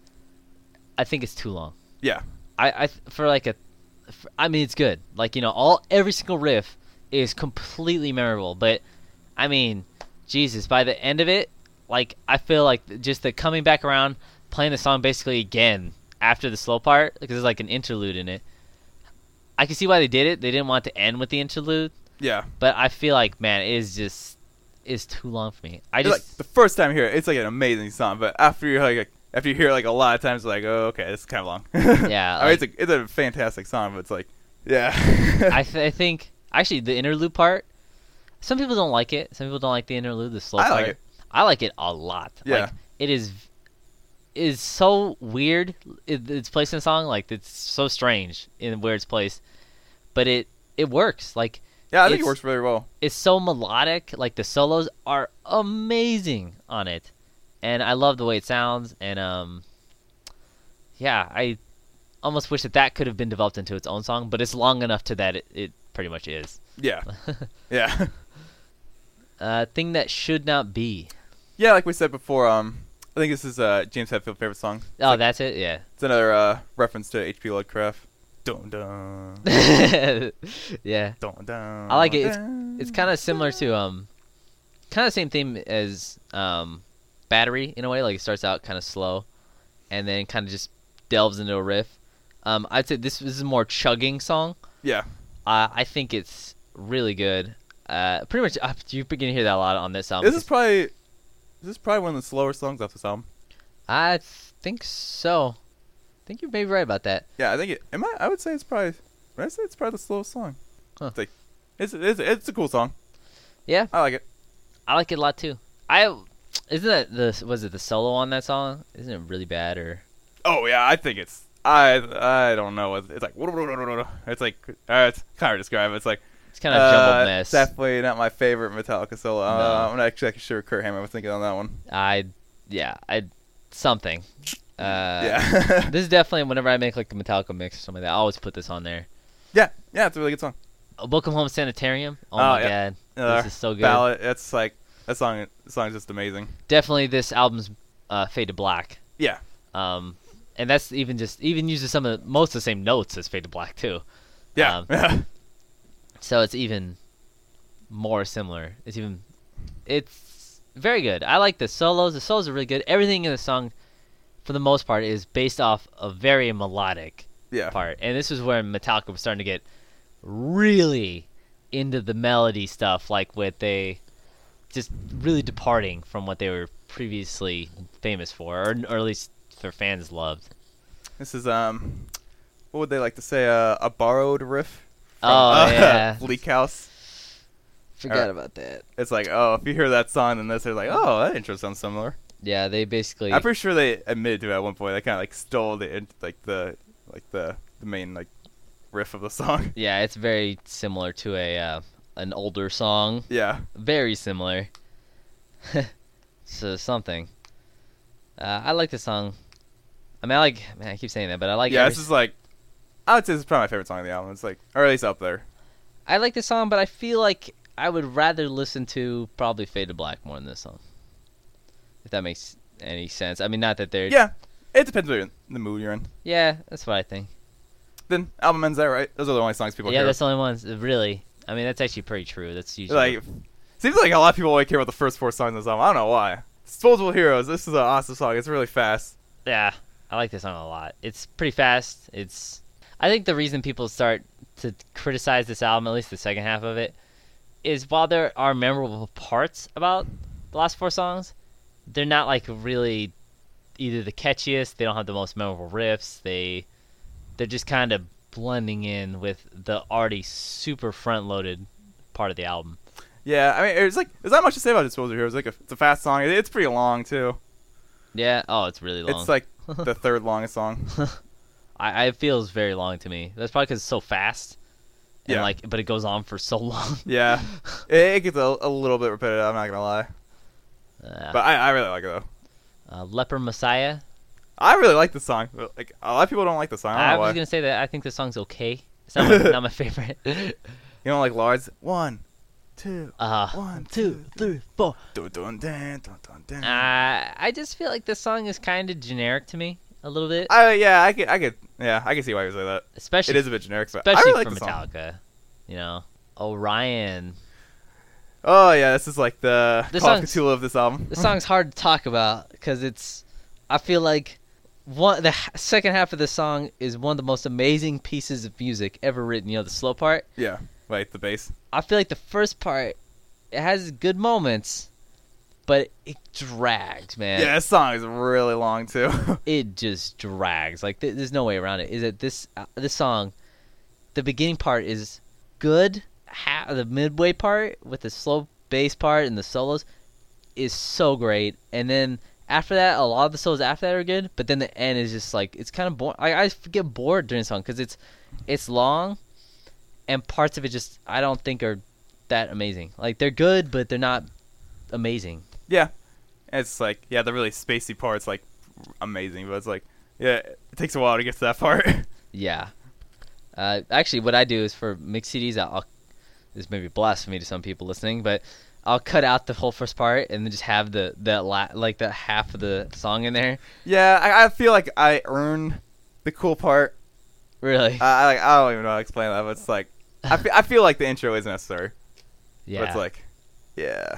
A: I think it's too long.
B: Yeah.
A: I, I for like a, for, I mean it's good. Like you know all every single riff is completely memorable. But I mean, Jesus, by the end of it, like I feel like just the coming back around, playing the song basically again after the slow part because there's like an interlude in it. I can see why they did it. They didn't want it to end with the interlude,
B: Yeah.
A: but I feel like man, it is just is too long for me. I
B: It's
A: just
B: like the first time you hear it, it's like an amazing song, but after you like after you hear it like a lot of times, like oh okay, this is kind of long.
A: Yeah,
B: I mean,
A: like-
B: it's a it's a fantastic song, but it's like yeah.
A: I, th- I think actually the interlude part. Some people don't like it. Some people don't like the interlude, the slow
B: I
A: part.
B: like it.
A: I like it a lot.
B: Yeah.
A: Like, it is is so weird. It, it's placed in a song like it's so strange in where it's placed, but it it works. Like
B: yeah, I think it
A: it's-
B: works very well.
A: it's so melodic. Like the solos are amazing on it, and I love the way it sounds. And um, yeah, I almost wish that that could have been developed into its own song, but it's long enough to that it, it pretty much is.
B: Yeah. Yeah.
A: Uh, thing that should not be.
B: Yeah, like we said before, um, I think this is uh, James Hetfield's favorite song. It's,
A: Oh,
B: like-
A: that's it. Yeah.
B: it's another uh, reference to H P Lovecraft. Dun dun
A: Yeah.
B: dun dun.
A: I like it. It's,
B: dun,
A: it's kind of similar to um, kind of the same theme as um, Battery in a way. Like it starts out kind of slow, and then kind of just delves into a riff. Um, I'd say this, this is a more chugging song.
B: Yeah.
A: Uh, I think it's really good. Uh, pretty much, uh, you're going to hear that a lot on this album.
B: This is probably this is probably one of the slower songs off this album.
A: I think so. I think you may be right about that.
B: Yeah, I think it. Am I? I would say it's probably. Would I say it's probably the slowest song?
A: Huh.
B: It's like, it's, it's it's a cool song.
A: Yeah,
B: I like it.
A: I like it a lot too. I isn't that the was it the solo on that song? Isn't it really bad or?
B: Oh yeah, I think it's. I I don't know. It's, it's like it's like uh, it's kind of hard to describe. It's like
A: It's kind of a jumbled
B: uh,
A: mess.
B: Definitely not my favorite Metallica solo. Uh,
A: No.
B: I'm not actually sure Kurt Hammond was thinking on that one.
A: I yeah I something. Uh,
B: yeah.
A: This is definitely whenever I make like a Metallica mix or something like that, I always put this on there.
B: yeah. Yeah. It's a really good song.
A: Uh, Welcome Home Sanitarium. Oh,
B: Oh,
A: my
B: yeah.
A: god,
B: Uh,
A: this is so good.
B: Ballad. It's like that song. The song's just amazing.
A: Definitely this album's uh, Fade to Black.
B: Yeah.
A: Um, and that's even just even uses some of the, most of the same notes as Fade to Black too.
B: Yeah.
A: Um, so it's even more similar. It's even it's very good. I like the solos. The solos are really good. Everything in the song, for the most part, is based off a very melodic
B: yeah.
A: part. And this is where Metallica was starting to get really into the melody stuff, like with they just really departing from what they were previously famous for, or, or at least their fans loved.
B: This is um, what would they like to say? Uh, a borrowed riff. From,
A: Oh
B: uh,
A: yeah,
B: Bleak House.
A: forgot
B: Or-
A: about that.
B: It's like, oh, if you hear that song and this, they're like, oh, that intro sounds similar.
A: Yeah, they basically.
B: I'm pretty sure they admitted to it at one point. They kind of like stole the in- like the like the the main like riff of the song.
A: Yeah, it's very similar to a uh, an older song.
B: Yeah.
A: Very similar. So something. Uh, I like the song. I mean, I like. Man, I keep saying that, but I like.
B: yeah,
A: every
B: this is like, I would say this is probably my favorite song on the album. It's like, or at least up there.
A: I like this song, but I feel like I would rather listen to probably Fade to Black more than this song. If that makes any sense. I mean, not that they're...
B: Yeah, it depends on the mood you're in.
A: Yeah, that's what I think.
B: Then album ends there, right? Those are the only songs people
A: yeah,
B: care.
A: that's the only ones. Really. I mean, that's actually pretty true. That's usually...
B: Like, seems like a lot of people only care about the first four songs of this album. I don't know why. Disposable Heroes. This is an awesome song. It's really fast.
A: Yeah, I like this song a lot. It's pretty fast. It's... I think the reason people start to criticize this album, at least the second half of it, is while there are memorable parts about the last four songs, they're not like really either the catchiest, they don't have the most memorable riffs, they they're just kind of blending in with the already super front loaded part of the album.
B: Yeah, I mean, there's like there's not much to say about Disposable Heroes. Like, a, it's a fast song. It, it's pretty long too.
A: Yeah, oh, it's really long.
B: It's like the third longest song.
A: I, I it feels very long to me. That's probably because it's so fast. And
B: Yeah.
A: like, but it goes on for so long.
B: Yeah, it, it gets a, a little bit repetitive. I'm not gonna lie,
A: Uh,
B: but I, I really like it though.
A: uh, Leper Messiah.
B: I really like the song. But, like a lot of people don't like the song. I don't
A: I
B: know
A: was
B: why.
A: gonna say that I think the song's okay. It's not my, not my favorite.
B: You don't like Lars? One, two,
A: Uh,
B: one,
A: two, three, four.
B: dun, dun, dun, dun, dun, dun.
A: Uh, I just feel like this song is kind of generic to me a little bit,
B: I yeah, I could, I could, yeah, I can see why you say that.
A: especially
B: It is a bit generic, but I
A: especially
B: really like
A: for
B: the song.
A: Metallica. You know, Orion.
B: Oh yeah, this is like the
A: This
B: Call of
A: song's-
B: Cthulhu of this album.
A: This song's hard to talk about because it's. I feel like one the h- second half of the song is one of the most amazing pieces of music ever written. You know, the slow part.
B: Yeah, like the bass.
A: I feel like the first part, it has good moments, but it drags, man.
B: Yeah, this song is really long too.
A: It just drags. Like th- there's no way around it. Is that this uh, this song, the beginning part is good. Ha- the midway part with the slow bass part and the solos is so great. And then after that, a lot of the solos after that are good. But then the end is just like it's kind of boring. I I get bored during the song because it's it's long, and parts of it just I don't think are that amazing. Like they're good, but they're not amazing.
B: Yeah, it's like yeah, the really spacey part's like amazing, but it's like yeah, it takes a while to get to that part.
A: Yeah. Uh, actually, what I do is for mixed C Ds, I'll, I'll this may be blasphemy to some people listening, but I'll cut out the whole first part and then just have the that la- like the half of the song in there.
B: Yeah, I, I feel like I earn the cool part.
A: Really?
B: I I, like, I don't even know how to explain that, but it's like I fe- I feel like the intro is necessary.
A: yeah.
B: But it's like yeah.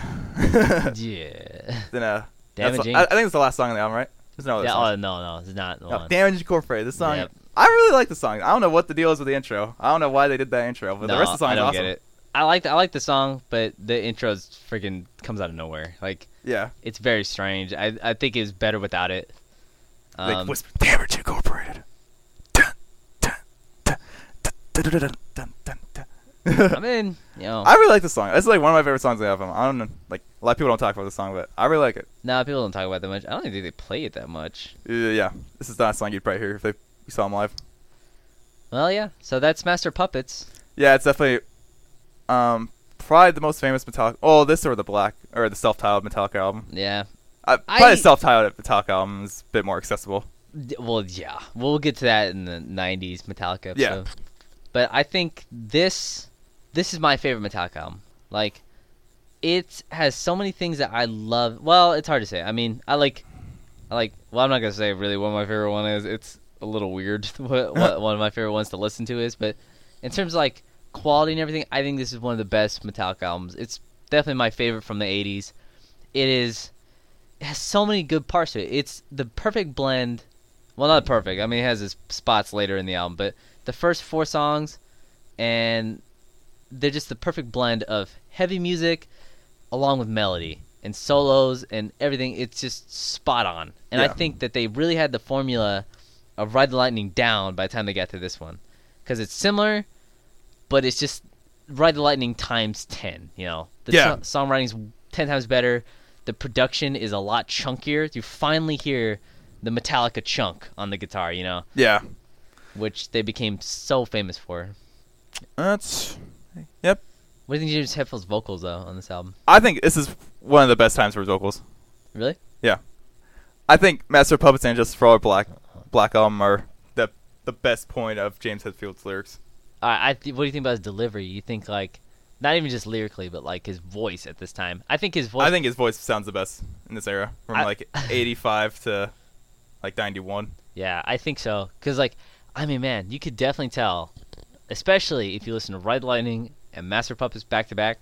A: yeah.
B: then uh, that's-
A: Damaging.
B: I, I think it's the last song on the album, right? There's no other
A: yeah.
B: songs.
A: Oh no, no, it's not the
B: No,
A: one.
B: Damage Incorporated. This song,
A: Yep.
B: I really like the song. I don't know what the deal is with the intro. I don't know why they did that intro, but
A: No,
B: the rest of the song
A: I
B: is
A: don't
B: awesome.
A: get it. I like the, I like the song, but the intro freaking comes out of nowhere. Like
B: Yeah,
A: it's very strange. I I think it's better without it.
B: like
A: Um,
B: whisper Damage Incorporated. Dun, dun, dun, dun, dun, dun, dun, dun, dun.
A: I mean, you know,
B: I really like this song. It's like one of my favorite songs they have. I don't know, like a lot of people don't talk about this song, but I really like it.
A: no, people don't talk about it that much. I don't think they play it that much.
B: Uh, yeah, this is not a song you'd probably hear if they you saw them live.
A: Well, yeah. So that's Master Puppets.
B: Yeah, it's definitely um probably the most famous Metallica. Oh, this or the Black or the self-titled Metallica album.
A: Yeah.
B: Uh,
A: I-
B: probably the self-titled Metallica album is a bit more accessible.
A: D- Well, yeah. We'll get to that in the nineties Metallica episode.
B: Yeah.
A: But I think this this is my favorite Metallica album. Like, it has so many things that I love. Well, it's hard to say. I mean, I like I like. Well, I'm not gonna say really what my favorite one is. It's a little weird what, what one of my favorite ones to listen to is, but in terms of like quality and everything, I think this is one of the best Metallica albums. It's definitely my favorite from the eighties. It is. It has so many good parts to it. It's the perfect blend. Well, not perfect. I mean, it has its spots later in the album, but the first four songs, and they're just the perfect blend of heavy music along with melody and solos and everything. It's just spot on. And
B: Yeah.
A: I think that they really had the formula of Ride the Lightning down by the time they got to this one. Because it's similar, but it's just Ride the Lightning times ten, you know. The
B: Yeah.
A: so- songwriting's ten times better. The production is a lot chunkier. You finally hear the Metallica chunk on the guitar, you know,
B: Yeah.
A: which they became so famous for.
B: That's. Yep.
A: What do you think of James Hetfield's vocals, though, on this album?
B: I think this is one of the best times for his vocals.
A: Really?
B: Yeah. I think Master of Puppets and Just for All Black Black Album are the the best point of James Hetfield's lyrics.
A: Uh, I th- what do you think about his delivery? You think, like, not even just lyrically, but, like, his voice at this time? I think his voice...
B: I think his voice sounds the best in this era, from
A: I-
B: like eighty-five to like ninety-one.
A: Yeah, I think so. Because, like, I mean, man, you could definitely tell, especially if you listen to Ride the Lightning and Master of Puppets back-to-back,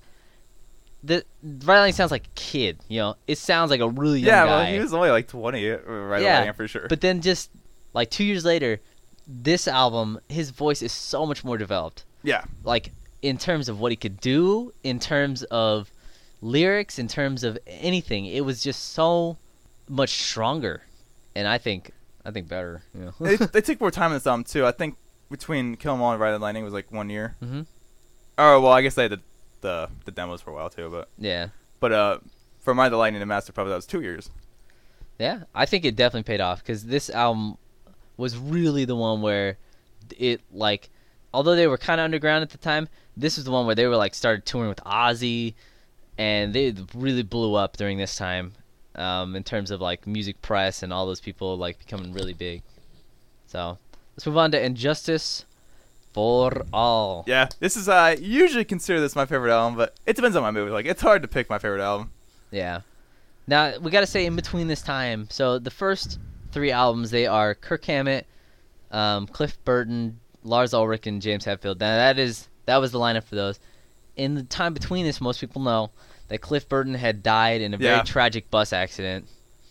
A: the Ride the Lightning sounds like a kid, you know? It sounds like a really young
B: Yeah,
A: guy.
B: well, he was only like twenty, uh, right
A: Yeah,
B: away, I'm for sure.
A: But then just, like, two years later, this album, his voice is so much more developed.
B: yeah,
A: Like, in terms of what he could do, in terms of lyrics, in terms of anything, it was just so much stronger. And I think, I think better, you know?
B: they, they took more time in this album too. I think between Kill 'Em All and Ride the Lightning was like one year.
A: hmm
B: Oh well, I guess they had the, the the demos for a while too, but
A: Yeah.
B: but uh, from Ride the Lightning to Master of Puppets, that was two years.
A: Yeah, I think it definitely paid off because this album was really the one where it, like, although they were kind of underground at the time, this was the one where they were, like, started touring with Ozzy, and they really blew up during this time um, in terms of, like, music press and all those people, like, becoming really big. So, let's move on to Injustice for All.
B: Yeah, this is I usually consider this my favorite album, but it depends on my mood. Like it's hard to pick my favorite album.
A: Yeah. Now, we got to say in between this time, so the first three albums, they are Kirk Hammett, um, Cliff Burton, Lars Ulrich, and James Hetfield. Now, that is that was the lineup for those. In the time between this, most people know that Cliff Burton had died in a very
B: Yeah.
A: tragic bus accident.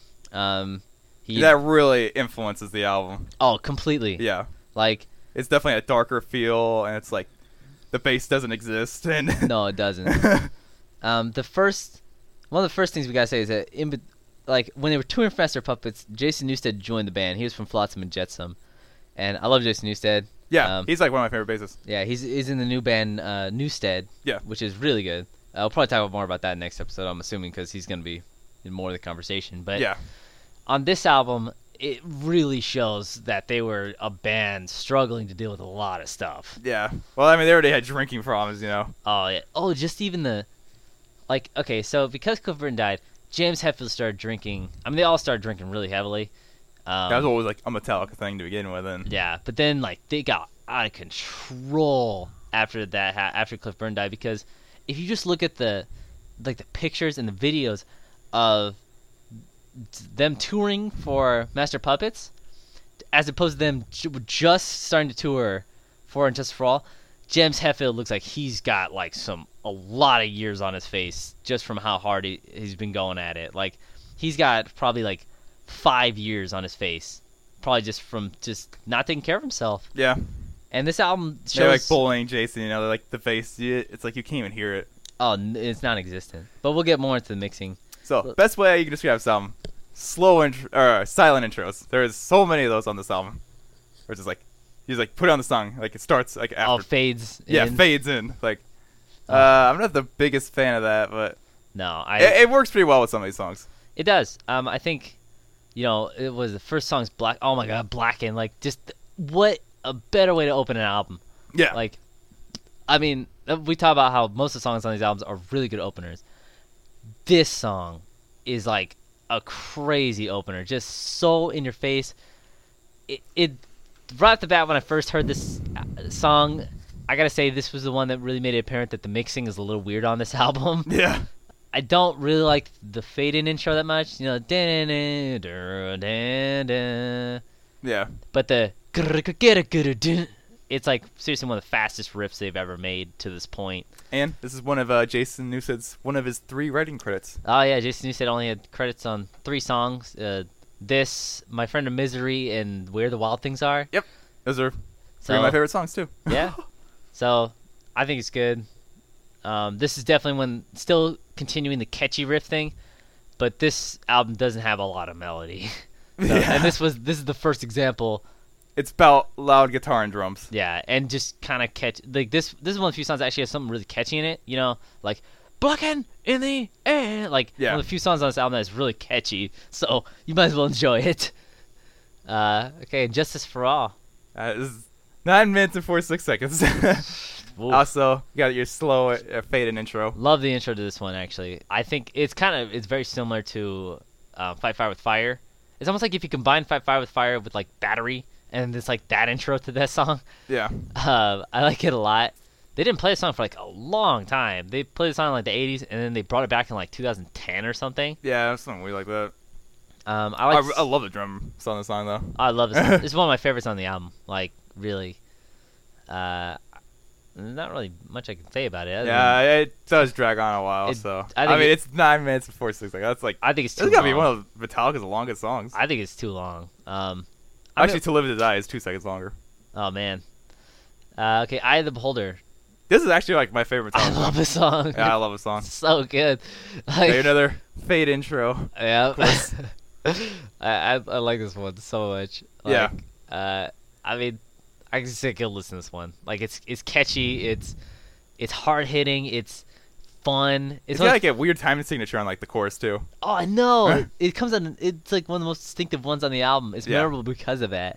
A: Um, he
B: That really influences the album.
A: Oh, completely.
B: Yeah,
A: Like,
B: it's definitely a darker feel, and it's like the bass doesn't exist, and
A: no, it doesn't. Um, the first, one of the first things we gotta say is that in, be- like when they were touring for Master Puppets, Jason Newsted joined the band. He was from Flotsam and Jetsam, and I love Jason Newsted.
B: yeah,
A: Um,
B: he's like one of my favorite bassists.
A: Yeah, he's he's in the new band uh, Newstead.
B: Yeah.
A: Which is really good. I'll probably talk more about that next episode. I'm assuming because he's gonna be in more of the conversation. But
B: Yeah,
A: on this album, it really shows that they were a band struggling to deal with a lot of stuff.
B: yeah. Well, I mean, they already had drinking problems, you know.
A: Oh yeah. Oh, just even the, like, okay, so because Cliff Burton died, James Hetfield started drinking. I mean, they all started drinking really heavily. Um,
B: That was always like a Metallica thing to begin with, and
A: Yeah, but then like they got out of control after that. Ha- after Cliff Burton died, because if you just look at the like the pictures and the videos of t- them touring for Master Puppets, as opposed to them j- just starting to tour for And Just for All, James Hetfield looks like he's got like some a lot of years on his face just from how hard he, he's been going at it. Like he's got probably like five years on his face, probably just from just not taking care of himself.
B: yeah,
A: And this album shows
B: they're like bullying Jason, you know. They're like the bass, you- it's like you can't even hear it.
A: oh, n- it's non-existent. But we'll get more into the mixing.
B: So, best way you can describe this album: slow intro, or silent intros. There's so many of those on this album. Where it's just like, he's like, put on the song, like it starts like
A: All
B: after,
A: fades.
B: yeah,
A: in.
B: fades in. Like,
A: Oh.
B: uh, I'm not the biggest fan of that, but
A: No, I.
B: it, it works pretty well with some of these songs.
A: It does. Um, I think, you know, it was the first song's Black. Oh my God, Blackened. Like, just what a better way to open an album.
B: Yeah,
A: Like, I mean, uh, we talk about how most of the songs on these albums are really good openers. This song is like a crazy opener, just so in your face. It, it right off the bat when I first heard this uh, song, I gotta say this was the one that really made it apparent that the mixing is a little weird on this album.
B: yeah,
A: I don't really like the fade in intro that much. You know, dun, dun, dun, dun, dun.
B: Yeah.
A: But the grr-grr-grr-grr-dun, it's like seriously one of the fastest riffs they've ever made to this point.
B: And this is one of uh, Jason Newsted's one of his three writing credits.
A: Oh yeah, Jason Newsted only had credits on three songs. Uh, this, My Friend of Misery, and Where the Wild Things Are.
B: Yep. Those are three
A: So,
B: of my favorite songs too.
A: Yeah. So I think it's good. Um, this is definitely one still continuing the catchy riff thing, but this album doesn't have a lot of melody. So,
B: Yeah.
A: And this was this is the first example.
B: It's about loud guitar and drums.
A: Yeah, and just kind of catch like this. This is one of the few songs that actually has something really catchy in it. You know, like "Blocking in the Air." Like
B: Yeah.
A: one of the few songs on this album that's really catchy. So you might as well enjoy it. Uh, okay, Justice for All.
B: Uh, this is nine minutes and forty-six seconds.
A: Oof.
B: Also, you got your slow uh, fade-in intro.
A: Love the intro to this one. Actually, I think it's kind of it's very similar to uh, Fight Fire with Fire. It's almost like if you combine Fight Fire with Fire with like Battery, and it's like that intro to that song.
B: Yeah.
A: Uh, I like it a lot. They didn't play the song for like a long time. They played the song in like the eighties, and then they brought it back in like two thousand ten or something.
B: Yeah, something weird like that.
A: Um, I
B: I,
A: like.
B: I love the drums on the song though.
A: I love this. Song. It's one of my favorites on the album. Like really. Uh, not really much I can say about it. other than-
B: Yeah, it does drag on a while.
A: It-
B: so
A: I
B: I,
A: think
B: mean,
A: it-
B: it's nine minutes and forty-six seconds. That's like
A: I think it's too
B: this gotta
A: long.
B: be one of Metallica's longest songs.
A: I think it's too long. Um, I'm
B: Actually, To Live to Die is two seconds longer.
A: Oh man. Uh, okay, Eye of the Beholder.
B: This is actually like my favorite
A: I
B: song.
A: love this song.
B: Yeah, I love the song.
A: So good.
B: Okay,
A: Like,
B: another fade intro.
A: yeah. I, I I like this one so much. Like,
B: Yeah.
A: Uh, I mean, I can just go listen to this one. Like it's it's catchy. It's it's hard hitting. It's fun. It's
B: It's
A: one
B: got
A: of-
B: like a weird timing signature on like the chorus too.
A: oh I know. it, it comes on. It's like one of the most distinctive ones on the album. It's
B: Yeah.
A: memorable because of that.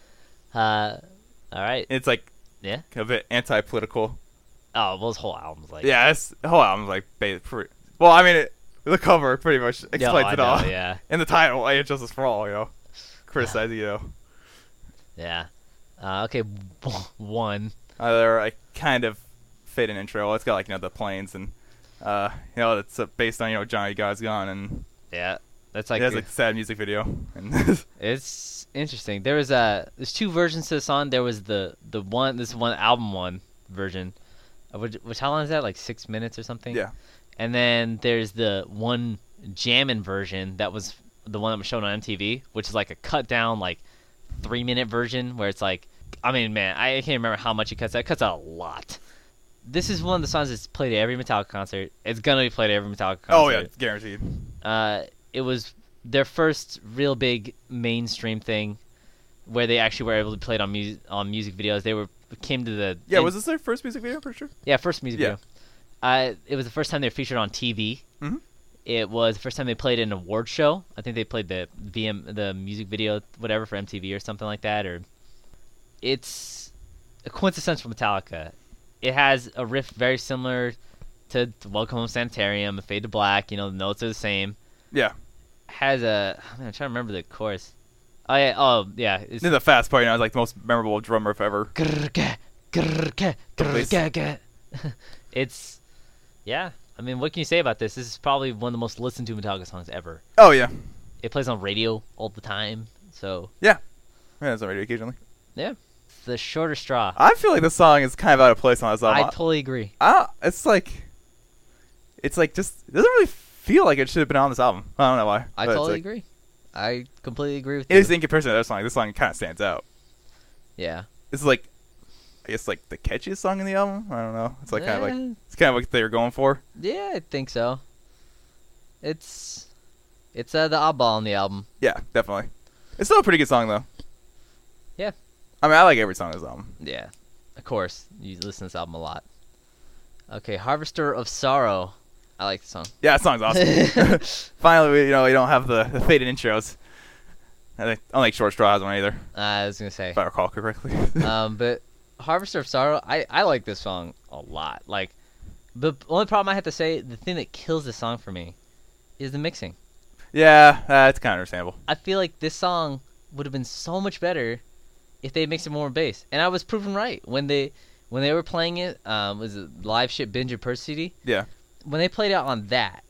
A: Uh, all right.
B: It's like
A: Yeah.
B: a bit anti-political.
A: Oh, well, this whole album's like.
B: Yeah, it's, the whole album's like ba- pretty, well, I mean, it, the cover pretty much
A: No,
B: explains
A: I
B: it
A: know,
B: all.
A: Yeah.
B: And the title, like, it's Justice for All, you know, criticizing, you know,
A: Yeah. Uh, okay. One.
B: uh, they're like kind of fade in intro. It's got like you know the planes and uh, you know it's uh, based on you know Johnny God's Gone and
A: Yeah. That's
B: it
A: like.
B: has
A: a-
B: like a sad music video. And
A: It's interesting. There was a there's two versions to the song. There was the the one this one album one version, of which, which how long is that? Like six minutes or something.
B: yeah,
A: And then there's the one jammin' version that was the one that was shown on M T V, which is like a cut down like three minute version where it's like I mean man I can't remember how much it cuts out. It cuts out a lot. This is one of the songs that's played at every Metallica concert. It's gonna be played at every Metallica concert.
B: oh yeah, guaranteed.
A: Uh, it was their first real big mainstream thing, where they actually were able to play it on music on music videos. They were came to the
B: Yeah,
A: in-
B: was this their first music video for sure?
A: yeah first music
B: Yeah.
A: video. Uh, it was the first time they were featured on T V.
B: Mhm.
A: It was the first time they played in an award show. I think they played the V M the music video whatever for M T V or something like that. Or it's a quintessential Metallica. It has a riff very similar to Welcome Home Sanitarium, Fade to Black. You know the notes are the same.
B: Yeah.
A: Has a oh, man, I'm trying to remember the chorus. Oh yeah, oh yeah. It's
B: Then the fast part, you know, is like the most memorable drum riff ever.
A: grrrga, grrrga,
B: Please.
A: grrrga. It's yeah. I mean, what can you say about this? This is probably one of the most listened to Metallica songs ever.
B: Oh yeah,
A: It plays on radio all the time, so
B: yeah, it's on radio occasionally.
A: the shorter straw.
B: I feel like this song is kind of out of place on this
A: I
B: album.
A: totally agree.
B: I, it's like, it's like just it doesn't really feel like it should have been on this album. I don't know why.
A: I
B: but it's
A: totally
B: like,
A: agree. I completely agree with
B: It
A: you.
B: is in comparison to the other song. This song kind of stands out.
A: Yeah.
B: It's like, I guess like the catchiest song in the album. I don't know. It's like kind of like
A: Eh,
B: it's kind of what they were going for.
A: yeah, I think so. It's it's uh, the oddball on the album.
B: Yeah, definitely. It's still a pretty good song though.
A: Yeah.
B: I mean, I like every song on this album.
A: Yeah, of course. You listen to this album a lot. Okay, Harvester of Sorrow. I like the song.
B: Yeah, that song's awesome. Finally, we, you know, you don't have the, the faded intros. I think I don't think Short Straw has one either,
A: Uh, I was gonna say.
B: if I recall correctly.
A: um, but Harvester of Sorrow, I, I like this song a lot. Like, the only problem I have to say, the thing that kills this song for me, is the mixing.
B: yeah, that's kind of understandable.
A: I feel like this song would have been so much better if they mixed it more with bass. And I was proven right when they when they were playing it. Um, was it live shit Binge of Percy?
B: Yeah.
A: When they played it on that,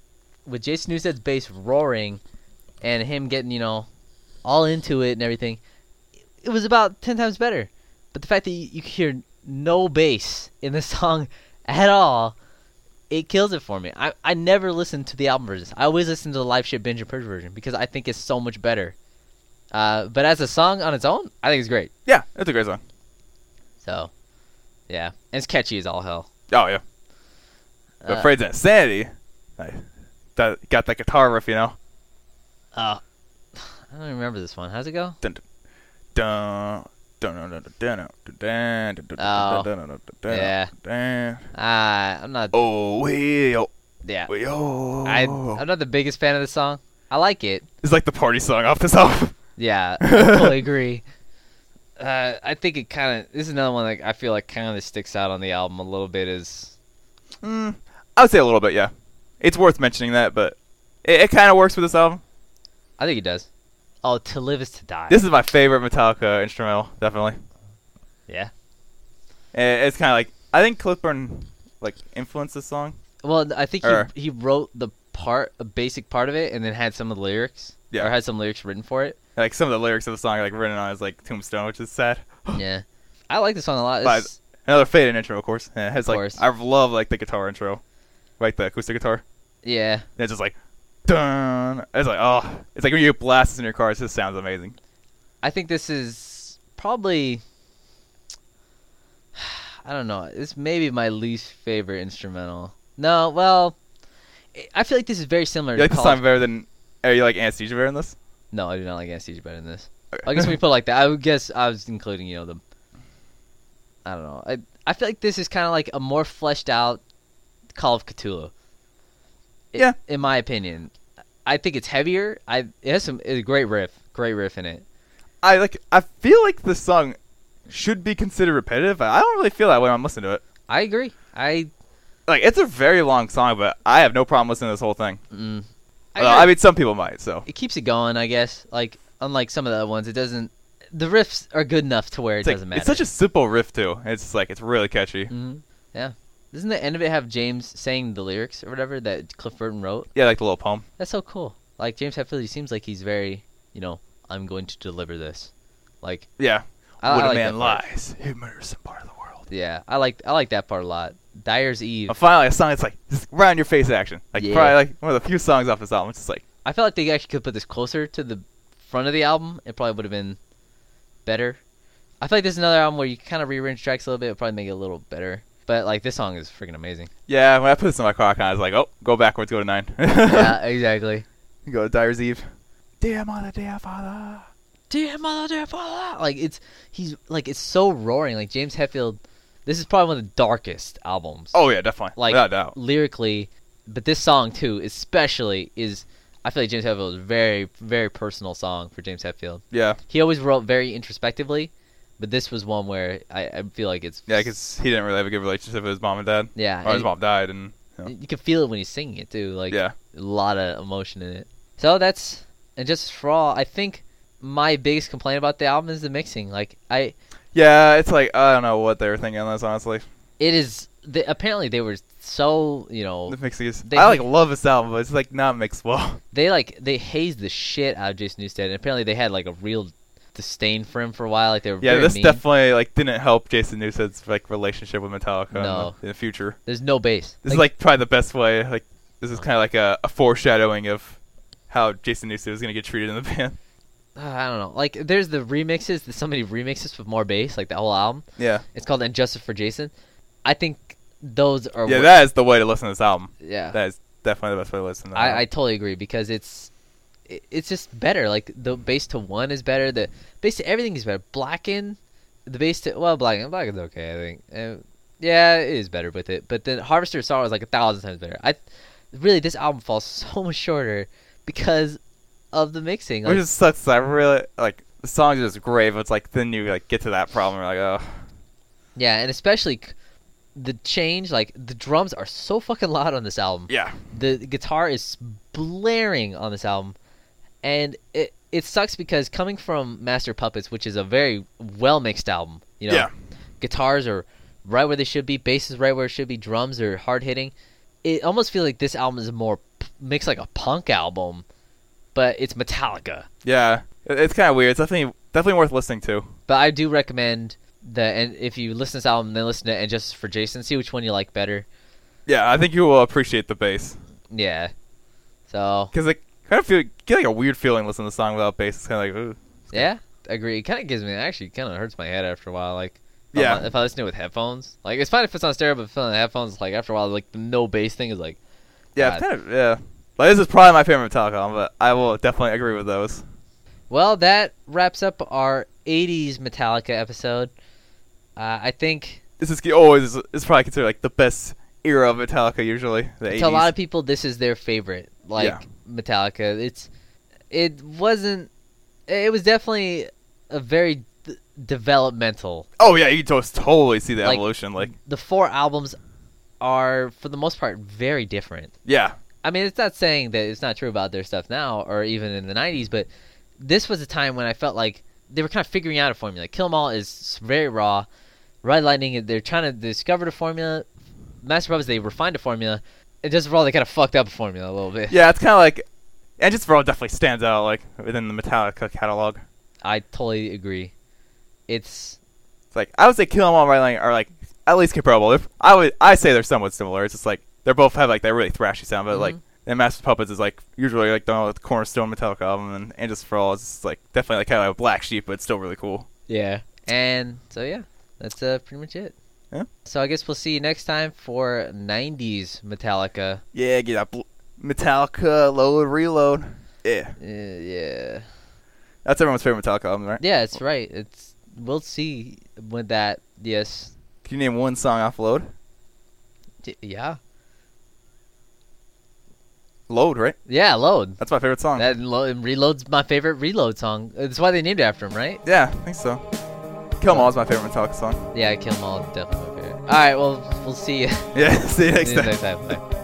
A: with Jason Newsted's bass roaring, and him getting you know, all into it and everything, it was about ten times better. But the fact that you, you could hear no bass in the song at all, it kills it for me. I I never listened to the album versions. I always listen to the Live Shit Binge and Purge version because I think it's so much better. Uh, but as a song on its own, I think it's great.
B: Yeah, it's a great song.
A: So, yeah, and it's catchy as all hell.
B: Oh yeah. But
A: Uh,
B: Fred's Insanity, like, that got that guitar riff, you know.
A: Uh, I don't remember this one. How's it go?
B: Dun dun dun dun dun dun dun dun
A: Oh,
B: dun
A: yeah.
B: dun.
A: Uh, I'm not.
B: Oh, we oh,
A: Yeah,
B: we oh.
A: I I'm not the biggest fan of the song. I like it.
B: It's like the party song off this album.
A: Yeah, I totally agree. Uh, I think it kind of. This is another one that I feel like kind of sticks out on the album a little bit. Is
B: Mm, I would say a little bit, yeah. It's worth mentioning that, but it, it kind of works with this album.
A: I think it does. Oh, To Live Is To Die.
B: This is my favorite Metallica instrumental, definitely.
A: Yeah.
B: It, it's kind of like, I think Clipburn like influenced this song.
A: Well, I think
B: Or-
A: he he wrote the part, a basic part of it, and then had some of the lyrics.
B: Yeah.
A: Or had some lyrics written for it.
B: Like some of the lyrics of the song are like written on his like tombstone, which is sad.
A: Yeah. I like the song a lot.
B: But
A: It's-
B: another faded intro, of course. And it has
A: Of
B: like
A: course.
B: I love like the guitar intro, like the acoustic guitar.
A: yeah.
B: And it's just like, dun. It's like oh, it's like when you blast this in your car. It just sounds amazing.
A: I think this is probably. I don't know. This may be my least favorite instrumental. No, well, I- I feel like this is very similar
B: You
A: to
B: like this
A: Call
B: song
A: of-
B: better than? Are you like Anesthesia better than this?
A: No, I do not like Anesthesia better than this.
B: Okay.
A: I guess when we put it like that, I would guess I was including, you know, the. I don't know. I I feel like this is kind of like a more fleshed out Call of Cthulhu. I-
B: Yeah.
A: In my opinion, I think it's heavier. I it has some it's a great riff, great riff in it.
B: I like. I feel like this song should be considered repetitive. But I don't really feel that way when I'm listening to it.
A: I agree. I.
B: Like it's a very long song, but I have no problem listening to this whole thing.
A: Mm, I,
B: Well,
A: agree.
B: I mean, some people might. So
A: It keeps it going, I guess. Like unlike some of the other ones, it doesn't. The riffs are good enough to where it
B: it's, like,
A: doesn't matter.
B: it's such a simple riff too. It's just, like it's really catchy.
A: hmm Yeah. Doesn't the end of it have James saying the lyrics or whatever that Cliff Burton wrote?
B: Yeah, like the little poem.
A: That's so cool. Like James Hetfield, he seems like he's very, you know, I'm going to deliver this. Like
B: Yeah.
A: I,
B: when
A: I
B: a
A: like
B: man
A: that part.
B: lies, he murders some part of the world.
A: Yeah, I like I like that part a lot. Dyer's Eve.
B: But finally, a song that's like just right in your face action. Like
A: Yeah.
B: probably like one of the few songs off this album. It's just like
A: I felt like they actually could put this closer to the front of the album. It probably would have been better. I feel like this is another album where you kind of rearrange tracks a little bit. It'll probably make it a little better. But like this song is freaking amazing.
B: yeah. When I put this in my car, I kind of was like, oh, go backwards, go to nine.
A: Yeah, exactly.
B: Go to Dyer's Eve. Dear mother, dear father.
A: Dear mother, dear father. Like it's he's like it's so roaring. Like James Hetfield, this is probably one of the darkest albums.
B: Oh yeah, definitely.
A: Like
B: Without a doubt.
A: lyrically, but this song too, especially is. I feel like James Hetfield is a very, very personal song for James Hetfield.
B: Yeah.
A: He always wrote very introspectively, but this was one where I, I feel like it's
B: Yeah, because he didn't really have a good relationship with his mom and dad.
A: yeah,
B: Or his
A: and
B: mom died, and you know.
A: you can feel it when he's singing it too. Like
B: yeah.
A: a lot of emotion in it. So that's and just for all, I think my biggest complaint about the album is the mixing. Like I,
B: Yeah, it's like I don't know what they were thinking on this. Honestly,
A: it is they, apparently they were so you know
B: the mixing is.
A: They-
B: I like love this album, but it's like not mixed well.
A: they like they hazed the shit out of Jason Newsted, and apparently they had like a real disdain for him for a while. Like they were
B: Yeah,
A: very
B: this
A: mean.
B: definitely like didn't help Jason Newsted's like relationship with Metallica in
A: No.
B: the- in the future.
A: There's no bass.
B: This is like probably the best way. Like this is kind of like a, a foreshadowing of how Jason Newsted is gonna get treated in the band.
A: uh, I don't know. Like there's the remixes. There's so many remixes with more bass. Like the whole album.
B: Yeah,
A: It's called "And Justice for Jason." I think those are.
B: yeah,
A: what-
B: that is the way to listen to this album.
A: yeah.
B: That is definitely the best way to listen to that
A: I, I
B: album.
A: totally agree because it's it, it's just better. Like the bass to one is better. The bass to everything is better. Blacken, the bass to well, Blacken, Blacken's okay. I think. Uh, yeah, it is better with it. But then Harvester of Sorrow is like a thousand times better. I really this album falls so much shorter because of the mixing. Like,
B: Which just sucks. I really like the songs are just great, but it's like then you like get to that problem, you're like, oh,
A: yeah, and especially c- the change. Like the drums are so fucking loud on this album.
B: yeah,
A: The guitar is blaring on this album, and it it sucks because coming from Master Puppets, which is a very well mixed album, you know,
B: yeah,
A: guitars are right where they should be, bass is right where it should be, drums are hard hitting. It almost feels like this album is more p- makes like a punk album, but it's Metallica.
B: Yeah, it- it's kind of weird. It's definitely definitely worth listening to.
A: But I do recommend that, and if you listen to this album, then listen to it, and just for Jason, see which one you like better.
B: Yeah, I think you will appreciate the bass.
A: Yeah. So.
B: Because like kind of feel get like a weird feeling listening to the song without bass. It's kind of like ooh.
A: Yeah, agree. It kind of gives me actually kind of hurts my head after a while. Like. If
B: Yeah.
A: I'm, if I listen to it with headphones, like it's fine if it's on stereo, but if it's on the headphones, like after a while, like the no bass thing is like.
B: Yeah,
A: God.
B: it's kind of yeah. Like this is probably my favorite Metallica album, but I will definitely agree with those.
A: Well, that wraps up our eighties Metallica episode. Uh, I think
B: This is always it's probably considered like the best era of Metallica usually. The eighties.
A: to a lot of people, this is their favorite, like
B: Yeah.
A: Metallica. It's, it wasn't, it was definitely a very d- developmental.
B: Oh yeah, you just totally see the
A: Like,
B: evolution. Like
A: The four albums are, for the most part, very different.
B: yeah,
A: I mean, it's not saying that it's not true about their stuff now or even in the nineties, but this was a time when I felt like they were kind of figuring out a formula. Kill 'Em All is very raw. Red Lightning, they're trying to discover the formula. Master Puppets, they refined the formula. And Just for All, they kind of fucked up the formula a little bit.
B: yeah, it's kind of like, and just for all definitely stands out like within the Metallica catalog.
A: I totally agree. It's
B: It's like I would say Kill 'Em All, Right Line are like at least comparable. If I would, I say they're somewhat similar. It's just like they both have like that really thrashy sound, but
A: Mhm.
B: like and Master Puppets is like usually like the the cornerstone Metallica album, and and Just for All is just, like definitely like kind of like a black sheep, but it's still really cool.
A: yeah. And so yeah, that's uh, pretty much it.
B: Yeah.
A: So I guess we'll see you next time for nineties Metallica.
B: Yeah, get that bl- Metallica Load Reload. Yeah,
A: Uh, yeah.
B: that's everyone's favorite Metallica album, right?
A: Yeah, it's right. It's we'll see with that. Yes.
B: Can you name one song off Load?
A: D- yeah.
B: Load, right?
A: Yeah, Load.
B: That's my favorite song.
A: That lo- Reload's my favorite Reload song. That's why they named it after him, right?
B: Yeah, I think so. Kill 'Em All is my favorite Metallica song.
A: Yeah, Kill 'Em All, definitely my favorite. All right, well, we'll see you
B: Yeah, see you next
A: see you
B: time.
A: next time. Bye.